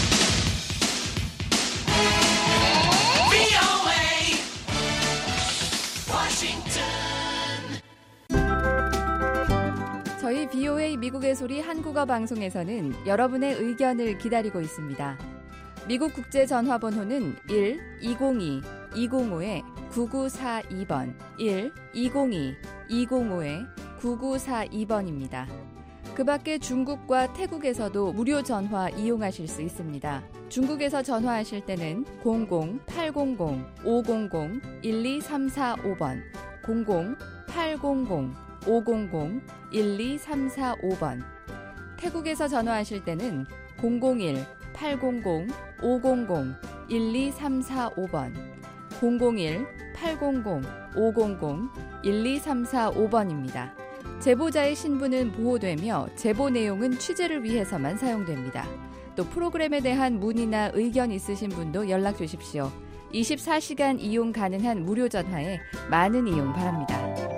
저희 VOA 미국의 소리 한국어 방송에서는 여러분의 의견을 기다리고 있습니다. 미국 국제전화번호는 1-202-205-9942번, 1-202-205-9942번입니다. 그 밖에 중국과 태국에서도 무료 전화 이용하실 수 있습니다. 중국에서 전화하실 때는 00-800-500-12345번, 00-800-500-12345번. 태국에서 전화하실 때는 001-800-500-12345번, 001-800-500-12345번입니다. 제보자의 신분은 보호되며 제보 내용은 취재를 위해서만 사용됩니다. 또 프로그램에 대한 문의나 의견 있으신 분도 연락 주십시오. 24시간 이용 가능한 무료 전화에 많은 이용 바랍니다.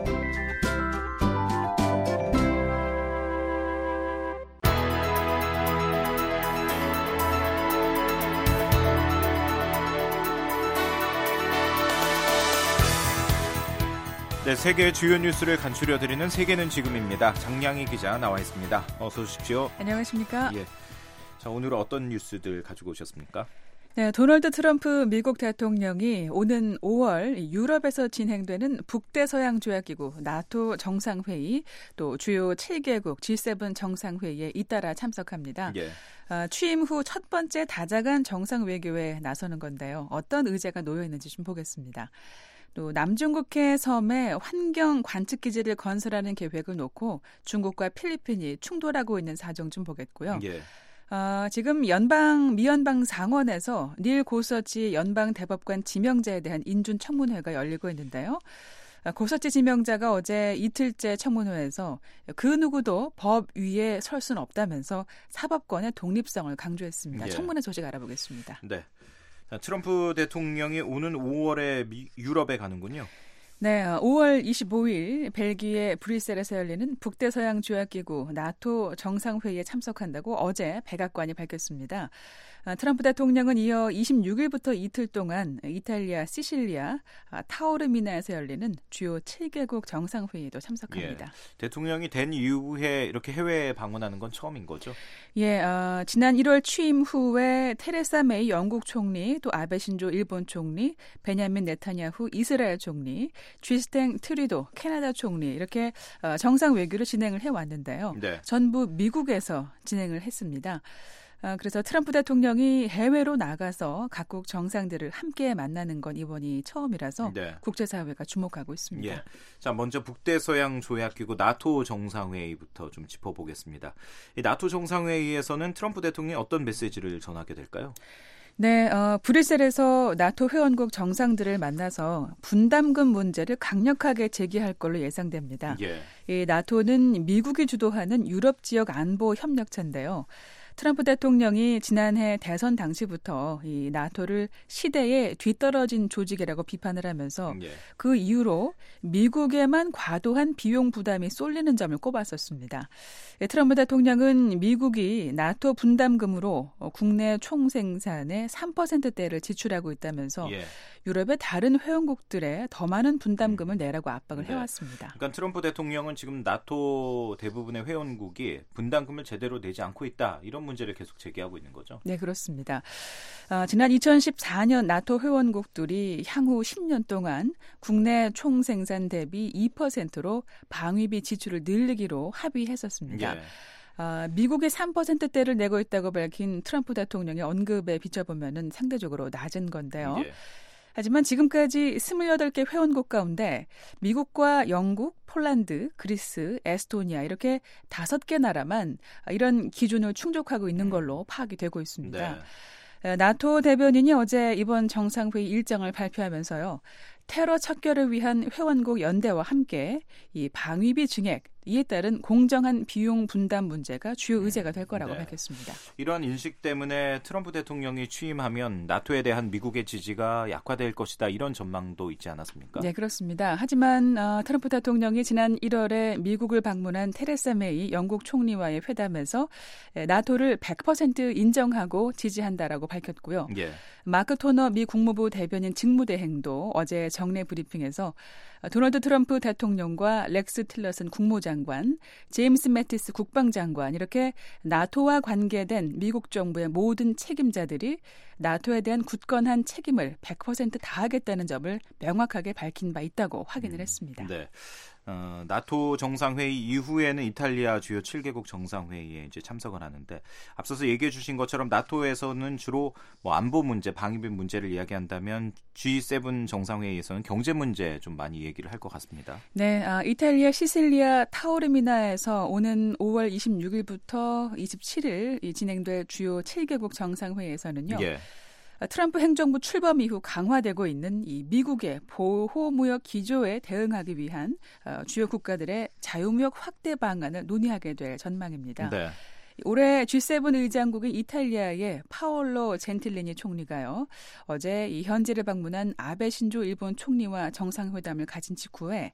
네, 세계 주요 뉴스를 간추려드리는 세계는 지금입니다. 장량희 기자 나와 있습니다. 어서 오십시오. 안녕하십니까? 예. 자, 오늘은 어떤 뉴스들 가지고 오셨습니까? 네, 도널드 트럼프 미국 대통령이 오는 5월 유럽에서 진행되는 북대서양조약기구 나토 정상회의 또 주요 7개국 G7 정상회의에 잇따라 참석합니다. 예. 취임 후 첫 번째 다자간 정상외교에 나서는 건데요. 어떤 의제가 놓여 있는지 좀 보겠습니다. 또 남중국해 섬에 환경 관측기지를 건설하는 계획을 놓고 중국과 필리핀이 충돌하고 있는 사정 좀 보겠고요. 예. 지금 미연방 상원에서 닐 고서치 연방 대법관 지명자에 대한 인준 청문회가 열리고 있는데요. 고서치 지명자가 어제 이틀째 청문회에서 그 누구도 법 위에 설 수는 없다면서 사법권의 독립성을 강조했습니다. 예. 청문회 소식 알아보겠습니다. 네. 자, 트럼프 대통령이 오는 5월에 유럽에 가는군요. 네, 5월 25일 벨기에 브뤼셀에서 열리는 북대서양조약기구 나토 정상회의에 참석한다고 어제 백악관이 밝혔습니다. 트럼프 대통령은 이어 26일부터 이틀 동안 이탈리아 시실리아 타오르미나에서 열리는 주요 7개국 정상회의에도 참석합니다. 예, 대통령이 된 이후에 이렇게 해외에 방문하는 건 처음인 거죠? 예, 지난 1월 취임 후에 테레사 메이 영국 총리, 또 아베 신조 일본 총리, 베냐민 네타냐후 이스라엘 총리, 쥐스탱 트리도 캐나다 총리 이렇게 정상 외교를 진행을 해왔는데요. 네. 전부 미국에서 진행을 했습니다. 그래서 트럼프 대통령이 해외로 나가서 각국 정상들을 함께 만나는 건 이번이 처음이라서 네. 국제사회가 주목하고 있습니다. 예. 자, 먼저 북대서양 조약기구 나토 정상회의부터 좀 짚어보겠습니다. 이 나토 정상회의에서는 트럼프 대통령이 어떤 메시지를 전하게 될까요? 네, 브뤼셀에서 나토 회원국 정상들을 만나서 분담금 문제를 강력하게 제기할 걸로 예상됩니다. 예. 이 나토는 미국이 주도하는 유럽 지역 안보 협력체인데요. 트럼프 대통령이 지난해 대선 당시부터 이 나토를 시대에 뒤떨어진 조직이라고 비판을 하면서 그 이후로 미국에만 과도한 비용 부담이 쏠리는 점을 꼽았었습니다. 트럼프 대통령은 미국이 나토 분담금으로 국내 총생산의 3%대를 지출하고 있다면서 유럽의 다른 회원국들에 더 많은 분담금을 내라고 압박을 해왔습니다. 그러니까 트럼프 대통령은 지금 나토 대부분의 회원국이 분담금을 제대로 내지 않고 있다. 이런 문제를 계속 제기하고 있는 거죠. 네, 그렇습니다. 지난 2014년 나토 회원국들이 향후 10년 동안 국내 총생산 대비 2%로 방위비 지출을 늘리기로 합의했었습니다. 미국이 3%대를 내고 있다고 밝힌 트럼프 대통령의 언급에 비춰보면 상대적으로 낮은 건데요. 하지만 지금까지 28개 회원국 가운데 미국과 영국, 폴란드, 그리스, 에스토니아 이렇게 5개 나라만 이런 기준을 충족하고 있는 걸로 파악이 되고 있습니다. 네. 나토 대변인이 어제 이번 정상회의 일정을 발표하면서요. 테러 척결을 위한 회원국 연대와 함께 이 방위비 증액, 이에 따른 공정한 비용 분담 문제가 주요 의제가 될 거라고 밝혔습니다. 이러한 인식 때문에 트럼프 대통령이 취임하면 나토에 대한 미국의 지지가 약화될 것이다. 이런 전망도 있지 않았습니까? 네, 그렇습니다. 하지만 트럼프 대통령이 지난 1월에 미국을 방문한 테레사 메이 영국 총리와의 회담에서 나토를 100% 인정하고 지지한다라고 밝혔고요. 마크 토너 미 국무부 대변인 직무대행도 어제 정례 브리핑에서 도널드 트럼프 대통령과 렉스 틸러슨 국무장관, 제임스 매티스 국방장관 이렇게 나토와 관계된 미국 정부의 모든 책임자들이 나토에 대한 굳건한 책임을 100% 다하겠다는 점을 명확하게 밝힌 바 있다고 확인을 했습니다. 네. 나토 정상회의 이후에는 이탈리아 주요 7개국 정상회의에 이제 참석을 하는데 앞서서 얘기해 주신 것처럼 나토에서는 주로 뭐 안보 문제, 방위비 문제를 이야기한다면 G7 정상회의에서는 경제 문제 좀 많이 얘기를 할 것 같습니다. 네, 이탈리아 시실리아 타오르미나에서 오는 5월 26일부터 27일 진행될 주요 7개국 정상회의에서는요. 트럼프 행정부 출범 이후 강화되고 있는 이 미국의 보호무역 기조에 대응하기 위한 주요 국가들의 자유무역 확대 방안을 논의하게 될 전망입니다. 네. 올해 G7 의장국인 이탈리아의 파올로 젠틸리니 총리가요. 어제 이 현지를 방문한 아베 신조 일본 총리와 정상회담을 가진 직후에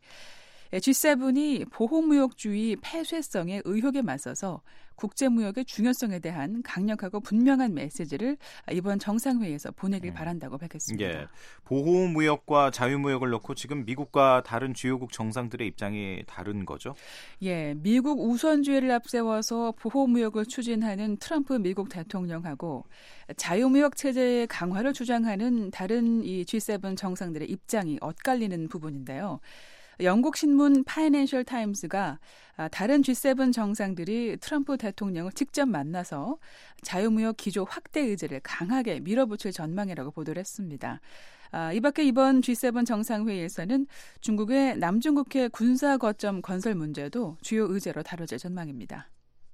G7이 보호무역주의 폐쇄성의 의혹에 맞서서 국제무역의 중요성에 대한 강력하고 분명한 메시지를 이번 정상회의에서 보내길 바란다고 밝혔습니다. 보호무역과 자유무역을 놓고 지금 미국과 다른 주요국 정상들의 입장이 다른 거죠? 미국 우선주의를 앞세워서 보호무역을 추진하는 트럼프 미국 대통령하고 자유무역 체제의 강화를 주장하는 다른 이 G7 정상들의 입장이 엇갈리는 부분인데요. 영국 신문 파이낸셜 타임스가 다른 G7 정상들이 트럼프 대통령을 직접 만나서 자유무역 기조 확대 의지를 강하게 밀어붙일 전망이라고 보도를 했습니다. 이 밖에 이번 G7 정상회의에서는 중국의 남중국해 군사 거점 건설 문제도 주요 의제로 다뤄질 전망입니다.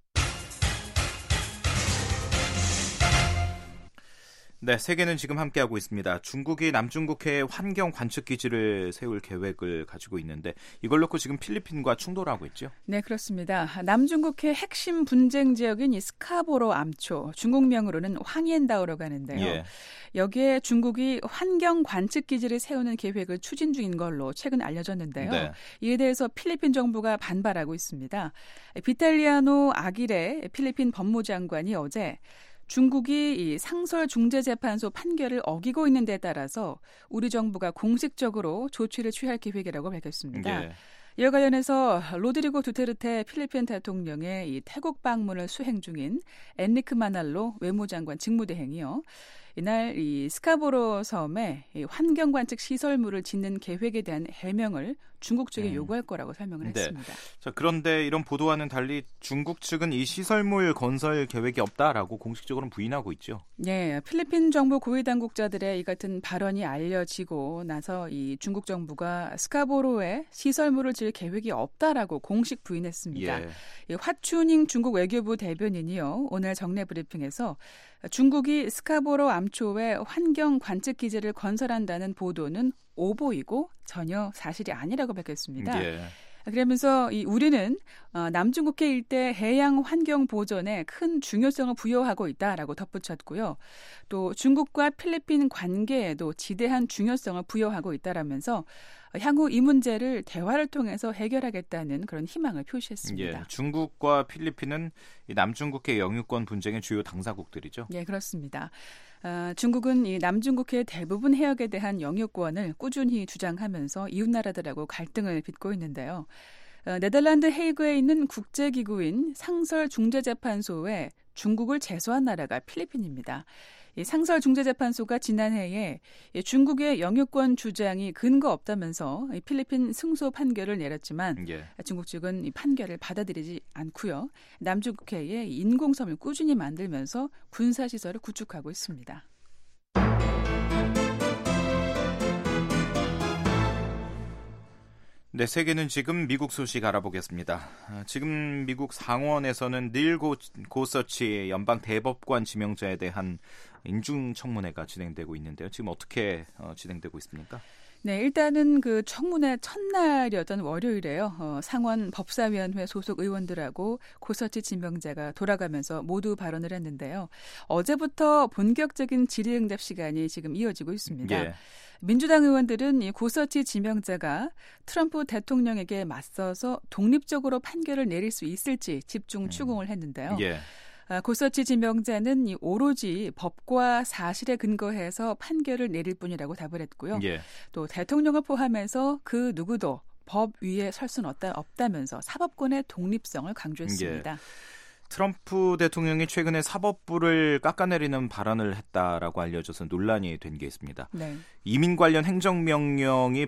네, 세계는 지금 함께하고 있습니다. 중국이 남중국해에 환경 관측 기지를 세울 계획을 가지고 있는데 이걸 놓고 지금 필리핀과 충돌하고 있죠? 네, 그렇습니다. 남중국해 핵심 분쟁 지역인 이 스카보로 암초, 중국명으로는 황옌다오라고 하는데요. 여기에 중국이 환경 관측 기지를 세우는 계획을 추진 중인 걸로 최근 알려졌는데요. 이에 대해서 필리핀 정부가 반발하고 있습니다. 비탈리아노 아기레 필리핀 법무장관이 어제 중국이 이 상설중재재판소 판결을 어기고 있는 데 따라서 우리 정부가 공식적으로 조치를 취할 계획이라고 밝혔습니다. 이와 관련해서 로드리고 두테르테 필리핀 대통령의 이 태국 방문을 수행 중인 엔리크 마날로 외무장관 직무대행이요. 이날 이 스카보로 섬에 이 환경관측 시설물을 짓는 계획에 대한 해명을 중국 측에 요구할 거라고 설명을 했습니다. 자, 그런데 이런 보도와는 달리 중국 측은 이 시설물 건설 계획이 없다라고 공식적으로는 부인하고 있죠. 네, 필리핀 정부 고위 당국자들의 이 같은 발언이 알려지고 나서 이 중국 정부가 스카보로에 시설물을 지을 계획이 없다라고 공식 부인했습니다. 예. 화춘잉 중국 외교부 대변인이요, 오늘 정례 브리핑에서 중국이 스카보로 암초에 환경 관측 기지를 건설한다는 보도는 오보이고 전혀 사실이 아니라고 밝혔습니다. 예. 그러면서 우리는 남중국해 일대 해양 환경 보존에 큰 중요성을 부여하고 있다라고 덧붙였고요. 또 중국과 필리핀 관계에도 지대한 중요성을 부여하고 있다라면서 향후 이 문제를 대화를 통해서 해결하겠다는 그런 희망을 표시했습니다. 예, 중국과 필리핀은 이 남중국해 영유권 분쟁의 주요 당사국들이죠. 네, 그렇습니다. 중국은 이 남중국해 대부분 해역에 대한 영유권을 꾸준히 주장하면서 이웃나라들하고 갈등을 빚고 있는데요. 네덜란드 헤이그에 있는 국제기구인 상설중재재판소에 중국을 제소한 나라가 필리핀입니다. 이 상설중재재판소가 지난해에 중국의 영유권 주장이 근거 없다면서 필리핀 승소 판결을 내렸지만 중국 측은 이 판결을 받아들이지 않고요. 남중국해에 인공섬을 꾸준히 만들면서 군사시설을 구축하고 있습니다. 네, 세계는 지금 미국 소식 알아보겠습니다. 지금 미국 상원에서는 닐 고서치 연방 대법관 지명자에 대한 인중청문회가 진행되고 있는데요. 지금 어떻게 진행되고 있습니까? 네, 일단은 그 청문회 첫날이었던 월요일에요. 상원 법사위원회 소속 의원들하고 고서치 지명자가 돌아가면서 모두 발언을 했는데요. 어제부터 본격적인 질의응답 시간이 지금 이어지고 있습니다. 예. 민주당 의원들은 이 고서치 지명자가 트럼프 대통령에게 맞서서 독립적으로 판결을 내릴 수 있을지 집중 추궁을 했는데요. 예. 고서치 지명자는 이 오로지 법과 사실에 근거해서 판결을 내릴 뿐이라고 답을 했고요. 예. 또 대통령을 포함해서 그 누구도 법 위에 설 수는 없다면서 사법권의 독립성을 강조했습니다. 예. 트럼프 대통령이 최근에 사법부를 깎아내리는 발언을 했다라고 알려져서 논란이 된 게 있습니다. 네. 이민 관련 행정명령이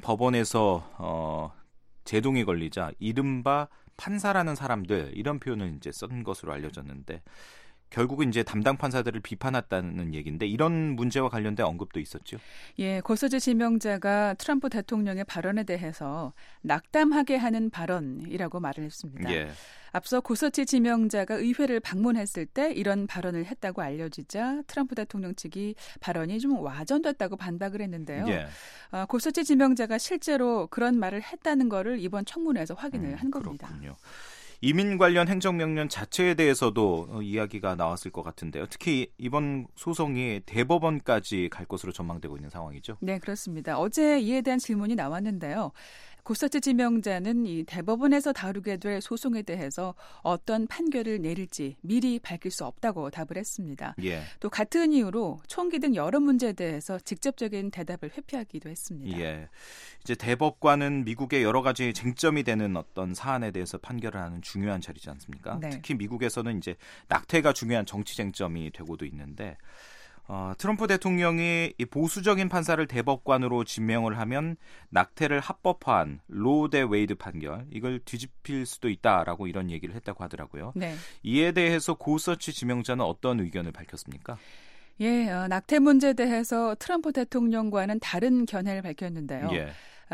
법원에서 제동이 걸리자 이른바 판사라는 사람들 이런 표현을 이제 쓴 것으로 알려졌는데 결국은 이제 담당 판사들을 비판했다는 얘기인데 이런 문제와 관련된 언급도 있었죠. 예, 고서치 지명자가 트럼프 대통령의 발언에 대해서 낙담하게 하는 발언이라고 말을 했습니다. 예. 앞서 고서치 지명자가 의회를 방문했을 때 이런 발언을 했다고 알려지자 트럼프 대통령 측이 발언이 좀 와전됐다고 반박을 했는데요. 예. 고서치 지명자가 실제로 그런 말을 했다는 거를 이번 청문회에서 확인을 한 겁니다. 그렇군요. 이민 관련 행정명령 자체에 대해서도 이야기가 나왔을 것 같은데요. 특히 이번 소송이 대법원까지 갈 것으로 전망되고 있는 상황이죠. 네, 그렇습니다. 어제 이에 대한 질문이 나왔는데요. 고서치 지명자는 이 대법원에서 다루게 될 소송에 대해서 어떤 판결을 내릴지 미리 밝힐 수 없다고 답을 했습니다. 예. 또 같은 이유로 총기 등 여러 문제에 대해서 직접적인 대답을 회피하기도 했습니다. 예. 이제 대법관은 미국의 여러 가지 쟁점이 되는 어떤 사안에 대해서 판결을 하는 중요한 자리지 않습니까? 네. 특히 미국에서는 이제 낙태가 중요한 정치 쟁점이 되고도 있는데 트럼프 대통령이 이 보수적인 판사를 대법관으로 지명을 하면 낙태를 합법화한 로 대 웨이드 판결 이걸 뒤집힐 수도 있다라고 이런 얘기를 했다고 하더라고요. 네. 이에 대해서 고서치 지명자는 어떤 의견을 밝혔습니까? 예, 낙태 문제에 대해서 트럼프 대통령과는 다른 견해를 밝혔는데요. 예.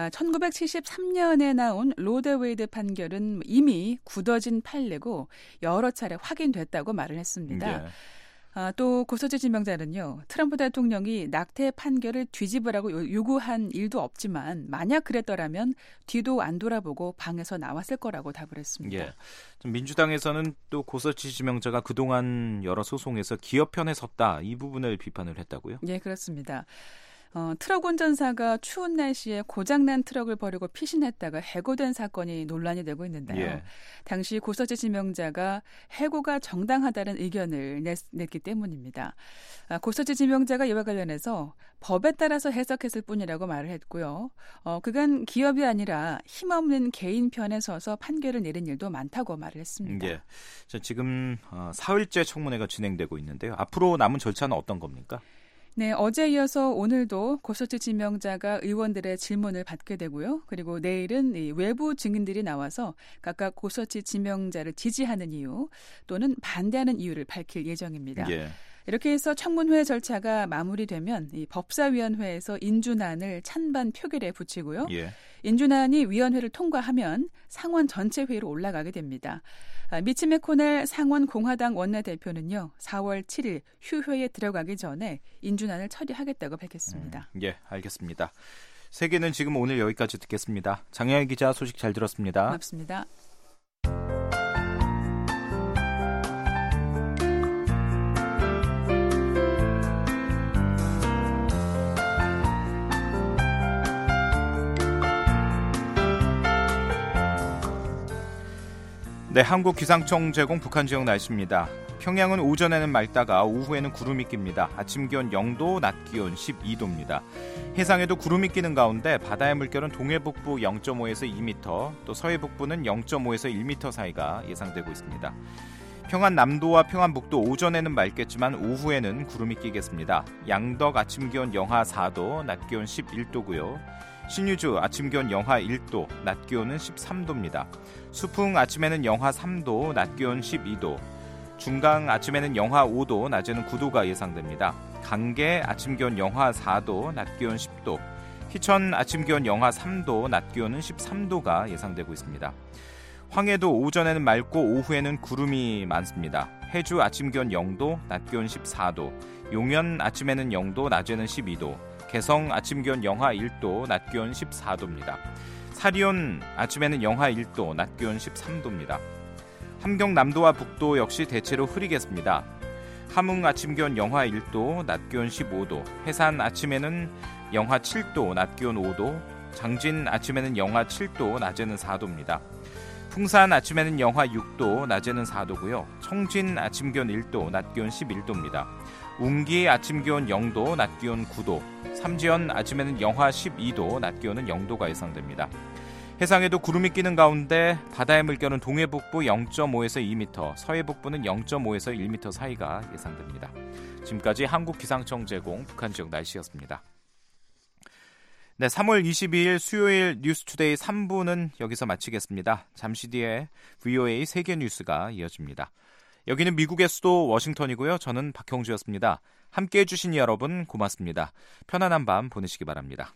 1973년에 나온 로 대 웨이드 판결은 이미 굳어진 판례고 여러 차례 확인됐다고 말을 했습니다. 예. 또 고서치 지명자는요. 트럼프 대통령이 낙태 판결을 뒤집으라고 요구한 일도 없지만 만약 그랬더라면 뒤도 안 돌아보고 방에서 나왔을 거라고 답을 했습니다. 예. 민주당에서는 또 고서치 지명자가 그동안 여러 소송에서 기업 편에 섰다 이 부분을 비판을 했다고요? 예, 그렇습니다. 트럭 운전사가 추운 날씨에 고장난 트럭을 버리고 피신했다가 해고된 사건이 논란이 되고 있는데요. 예. 당시 고서치 지명자가 해고가 정당하다는 의견을 냈기 때문입니다. 고서치 지명자가 이와 관련해서 법에 따라서 해석했을 뿐이라고 말을 했고요. 그간 기업이 아니라 힘없는 개인 편에 서서 판결을 내린 일도 많다고 말을 했습니다. 예. 자, 지금 사흘째 청문회가 진행되고 있는데요. 앞으로 남은 절차는 어떤 겁니까? 네, 어제 이어서 오늘도 고서치 지명자가 의원들의 질문을 받게 되고요. 그리고 내일은 이 외부 증인들이 나와서 각각 고서치 지명자를 지지하는 이유 또는 반대하는 이유를 밝힐 예정입니다. 예. 이렇게 해서 청문회 절차가 마무리되면 이 법사위원회에서 인준안을 찬반 표결에 붙이고요. 예. 인준안이 위원회를 통과하면 상원 전체 회의로 올라가게 됩니다. 미치 매코넬 상원 공화당 원내대표는요. 4월 7일 휴회에 들어가기 전에 인준안을 처리하겠다고 밝혔습니다. 예, 알겠습니다. 세계는 지금 오늘 여기까지 듣겠습니다. 장영희 기자 소식 잘 들었습니다. 고맙습니다. 네, 한국 기상청 제공 북한 지역 날씨입니다. 평양은 오전에는 맑다가 오후에는 구름이 낍니다. 아침 기온 0도, 낮 기온 12도입니다. 해상에도 구름이 끼는 가운데 바다의 물결은 동해북부 0.5에서 2m, 또 서해북부는 0.5에서 1m 사이가 예상되고 있습니다. 평안 남도와 평안북도 오전에는 맑겠지만 오후에는 구름이 끼겠습니다. 양덕 아침 기온 영하 4도, 낮 기온 11도고요. 신유주 아침 기온 영하 1도, 낮 기온은 13도입니다. 수풍 아침에는 영하 3도, 낮 기온 12도. 중강 아침에는 영하 5도, 낮에는 9도가 예상됩니다. 강계 아침 기온 영하 4도, 낮 기온 10도. 희천 아침 기온 영하 3도, 낮 기온은 13도가 예상되고 있습니다. 황해도 오전에는 맑고 오후에는 구름이 많습니다. 해주 아침 기온 0도, 낮 기온 14도. 용현 아침에는 0도, 낮에는 12도. 개성 아침 기온 영하 1도, 낮 기온 14도입니다. 사리온 아침에는 영하 1도, 낮 기온 13도입니다. 함경 남도와 북도 역시 대체로 흐리겠습니다. 함흥 아침 기온 영하 1도, 낮 기온 15도. 해산 아침에는 영하 7도, 낮 기온 5도. 장진 아침에는 영하 7도, 낮에는 4도입니다. 풍산 아침에는 영하 6도, 낮에는 4도고요. 청진 아침 기온 1도, 낮 기온 11도입니다. 웅기 아침 기온 0도, 낮 기온 9도. 삼지연 아침에는 영하 12도, 낮 기온은 0도가 예상됩니다. 해상에도 구름이 끼는 가운데 바다의 물결은 동해북부 0.5에서 2m, 서해북부는 0.5에서 1m 사이가 예상됩니다. 지금까지 한국기상청 제공 북한 지역 날씨였습니다. 네, 3월 22일 수요일 뉴스투데이 3부는 여기서 마치겠습니다. 잠시 뒤에 VOA 세계 뉴스가 이어집니다. 여기는 미국의 수도 워싱턴이고요. 저는 박형주였습니다. 함께해 주신 여러분 고맙습니다. 편안한 밤 보내시기 바랍니다.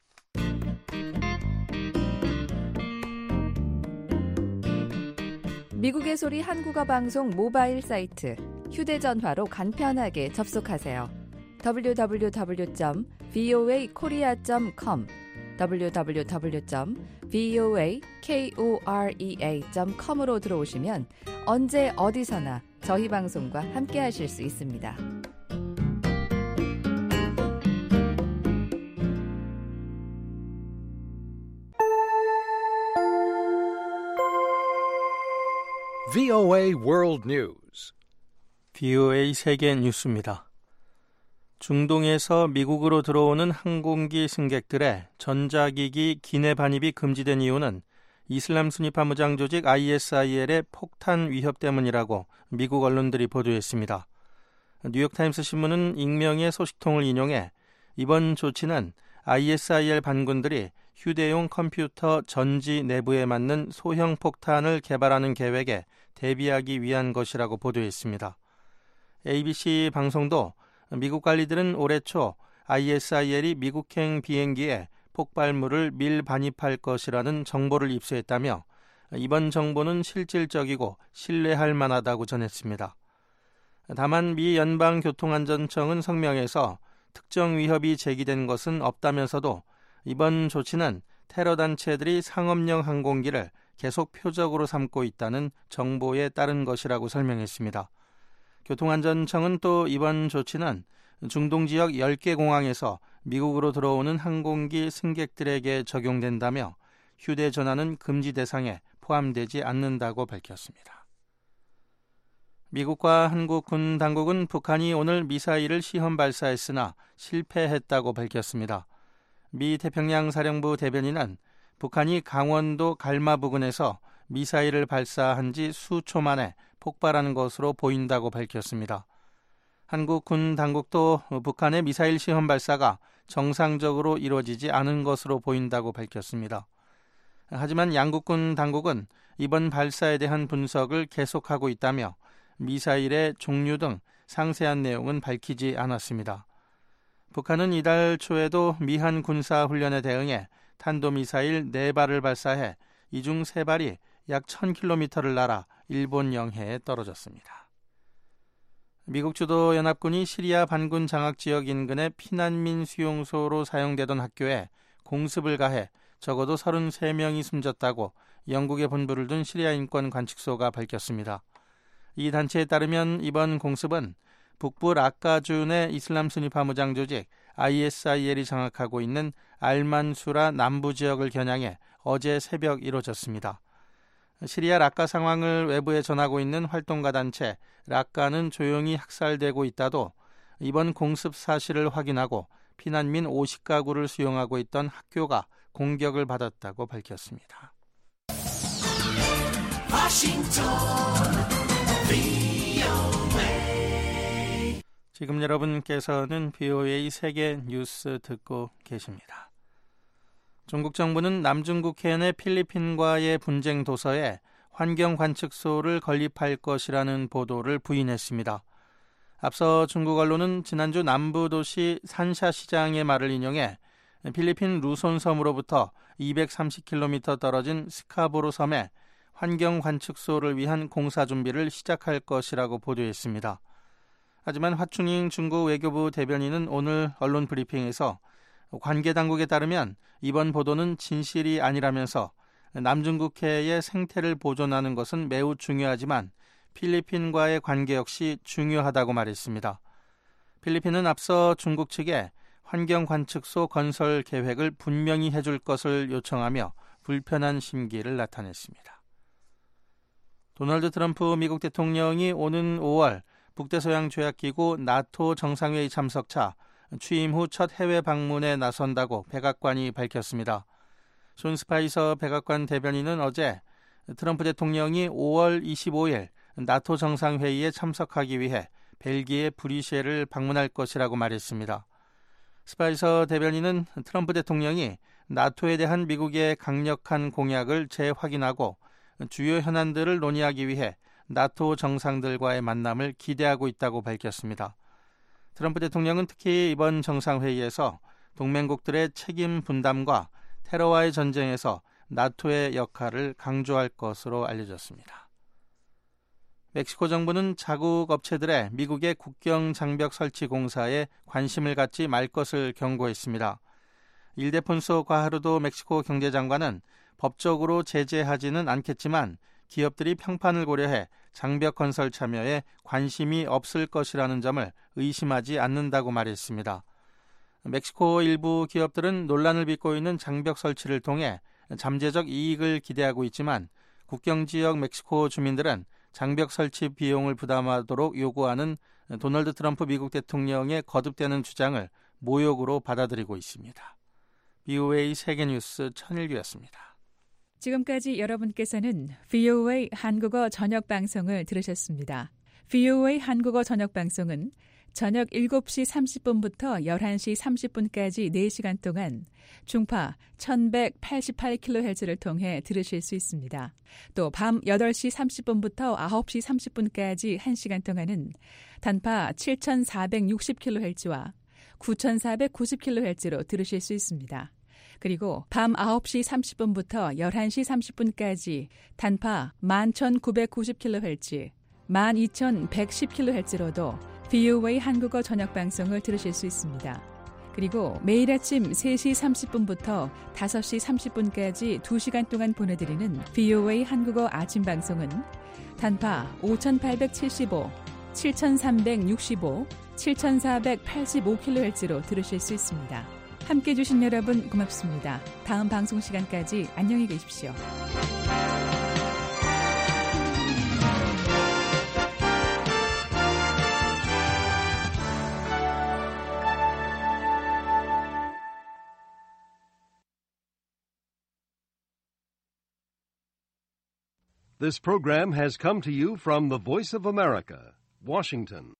미국의 소리 한국어 방송 모바일 사이트 휴대전화로 간편하게 접속하세요. www.voakorea.com www.voakorea.com으로 들어오시면 언제 어디서나 저희 방송과 함께 하실 수 있습니다. VOA World News. VOA 세계 뉴스입니다. 중동에서 미국으로 들어오는 항공기 승객들의 전자기기 기내 반입이 금지된 이유는 이슬람 순위 파무장 조직 ISIL의 폭탄 위협 때문이라고 미국 언론들이 보도했습니다. 뉴욕타임스 신문은 익명의 소식통을 인용해 이번 조치는 ISIL 반군들이 휴대용 컴퓨터 전지 내부에 맞는 소형 폭탄을 개발하는 계획에 대비하기 위한 것이라고 보도했습니다. ABC 방송도 미국 관리들은 올해 초 ISIL이 미국행 비행기에 폭발물을 밀반입할 것이라는 정보를 입수했다며 이번 정보는 실질적이고 신뢰할 만하다고 전했습니다. 다만 미 연방교통안전청은 성명에서 특정 위협이 제기된 것은 없다면서도 이번 조치는 테러 단체들이 상업용 항공기를 계속 표적으로 삼고 있다는 정보에 따른 것이라고 설명했습니다. 교통안전청은 또 이번 조치는 중동 지역 10개 공항에서 미국으로 들어오는 항공기 승객들에게 적용된다며 휴대전화는 금지 대상에 포함되지 않는다고 밝혔습니다. 미국과 한국 군 당국은 북한이 오늘 미사일을 시험 발사했으나 실패했다고 밝혔습니다. 미 태평양 사령부 대변인은 북한이 강원도 갈마 부근에서 미사일을 발사한 지 수초 만에 폭발하는 것으로 보인다고 밝혔습니다. 한국 군 당국도 북한의 미사일 시험 발사가 정상적으로 이루어지지 않은 것으로 보인다고 밝혔습니다. 하지만 양국군 당국은 이번 발사에 대한 분석을 계속하고 있다며 미사일의 종류 등 상세한 내용은 밝히지 않았습니다. 북한은 이달 초에도 미한 군사훈련에 대응해 탄도미사일 4발을 발사해 이 중 3발이 약 1000km를 날아 일본 영해에 떨어졌습니다. 미국 주도 연합군이 시리아 반군 장악 지역 인근의 피난민 수용소로 사용되던 학교에 공습을 가해 적어도 33명이 숨졌다고 영국에 본부를 둔 시리아 인권 관측소가 밝혔습니다. 이 단체에 따르면 이번 공습은 북부 라카준의 이슬람 순위파 무장 조직 ISIL이 장악하고 있는 알만수라 남부 지역을 겨냥해 어제 새벽 이루어졌습니다. 시리아 라카 상황을 외부에 전하고 있는 활동가 단체 라카는 조용히 학살되고 있다도 이번 공습 사실을 확인하고 피난민 50가구를 수용하고 있던 학교가 공격을 받았다고 밝혔습니다. 지금 여러분께서는 VOA 세계 뉴스 듣고 계십니다. 중국 정부는 남중국 해안의 필리핀과의 분쟁 도서에 환경관측소를 건립할 것이라는 보도를 부인했습니다. 앞서 중국 언론은 지난주 남부 도시 산샤 시장의 말을 인용해 필리핀 루손 섬으로부터 230km 떨어진 스카보로 섬에 환경관측소를 위한 공사 준비를 시작할 것이라고 보도했습니다. 하지만 화춘잉 중국 외교부 대변인은 오늘 언론 브리핑에서 관계 당국에 따르면 이번 보도는 진실이 아니라면서 남중국해의 생태를 보존하는 것은 매우 중요하지만 필리핀과의 관계 역시 중요하다고 말했습니다. 필리핀은 앞서 중국 측에 환경관측소 건설 계획을 분명히 해줄 것을 요청하며 불편한 심기를 나타냈습니다. 도널드 트럼프 미국 대통령이 오는 5월 북대서양조약기구 나토 정상회의 참석차 취임 후 첫 해외 방문에 나선다고 백악관이 밝혔습니다. 존 스파이서 백악관 대변인은 어제 트럼프 대통령이 5월 25일 나토 정상회의에 참석하기 위해 벨기에 브뤼셀을 방문할 것이라고 말했습니다. 스파이서 대변인은 트럼프 대통령이 나토에 대한 미국의 강력한 공약을 재확인하고 주요 현안들을 논의하기 위해 나토 정상들과의 만남을 기대하고 있다고 밝혔습니다. 트럼프 대통령은 특히 이번 정상회의에서 동맹국들의 책임 분담과 테러와의 전쟁에서 나토의 역할을 강조할 것으로 알려졌습니다. 멕시코 정부는 자국 업체들의 미국의 국경 장벽 설치 공사에 관심을 갖지 말 것을 경고했습니다. 일데폰소 과하루도 멕시코 경제장관은 법적으로 제재하지는 않겠지만 기업들이 평판을 고려해 장벽 건설 참여에 관심이 없을 것이라는 점을 의심하지 않는다고 말했습니다. 멕시코 일부 기업들은 논란을 빚고 있는 장벽 설치를 통해 잠재적 이익을 기대하고 있지만 국경지역 멕시코 주민들은 장벽 설치 비용을 부담하도록 요구하는 도널드 트럼프 미국 대통령의 거듭되는 주장을 모욕으로 받아들이고 있습니다. VOA 세계뉴스 천일규였습니다. 지금까지 여러분께서는 VOA 한국어 저녁 방송을 들으셨습니다. VOA 한국어 저녁 방송은 저녁 7시 30분부터 11시 30분까지 4시간 동안 중파 1188kHz를 통해 들으실 수 있습니다. 또 밤 8시 30분부터 9시 30분까지 1시간 동안은 단파 7460kHz와 9490kHz로 들으실 수 있습니다. 그리고 밤 9시 30분부터 11시 30분까지 단파 11990kHz, 12110kHz로도 VOA 한국어 저녁 방송을 들으실 수 있습니다. 그리고 매일 아침 3시 30분부터 5시 30분까지 2시간 동안 보내드리는 VOA 한국어 아침 방송은 단파 5875, 7365, 7485kHz로 들으실 수 있습니다. 함께해 주신 여러분 고맙습니다. 다음 방송 시간까지 안녕히 계십시오. This program has come to you from the Voice of America, Washington.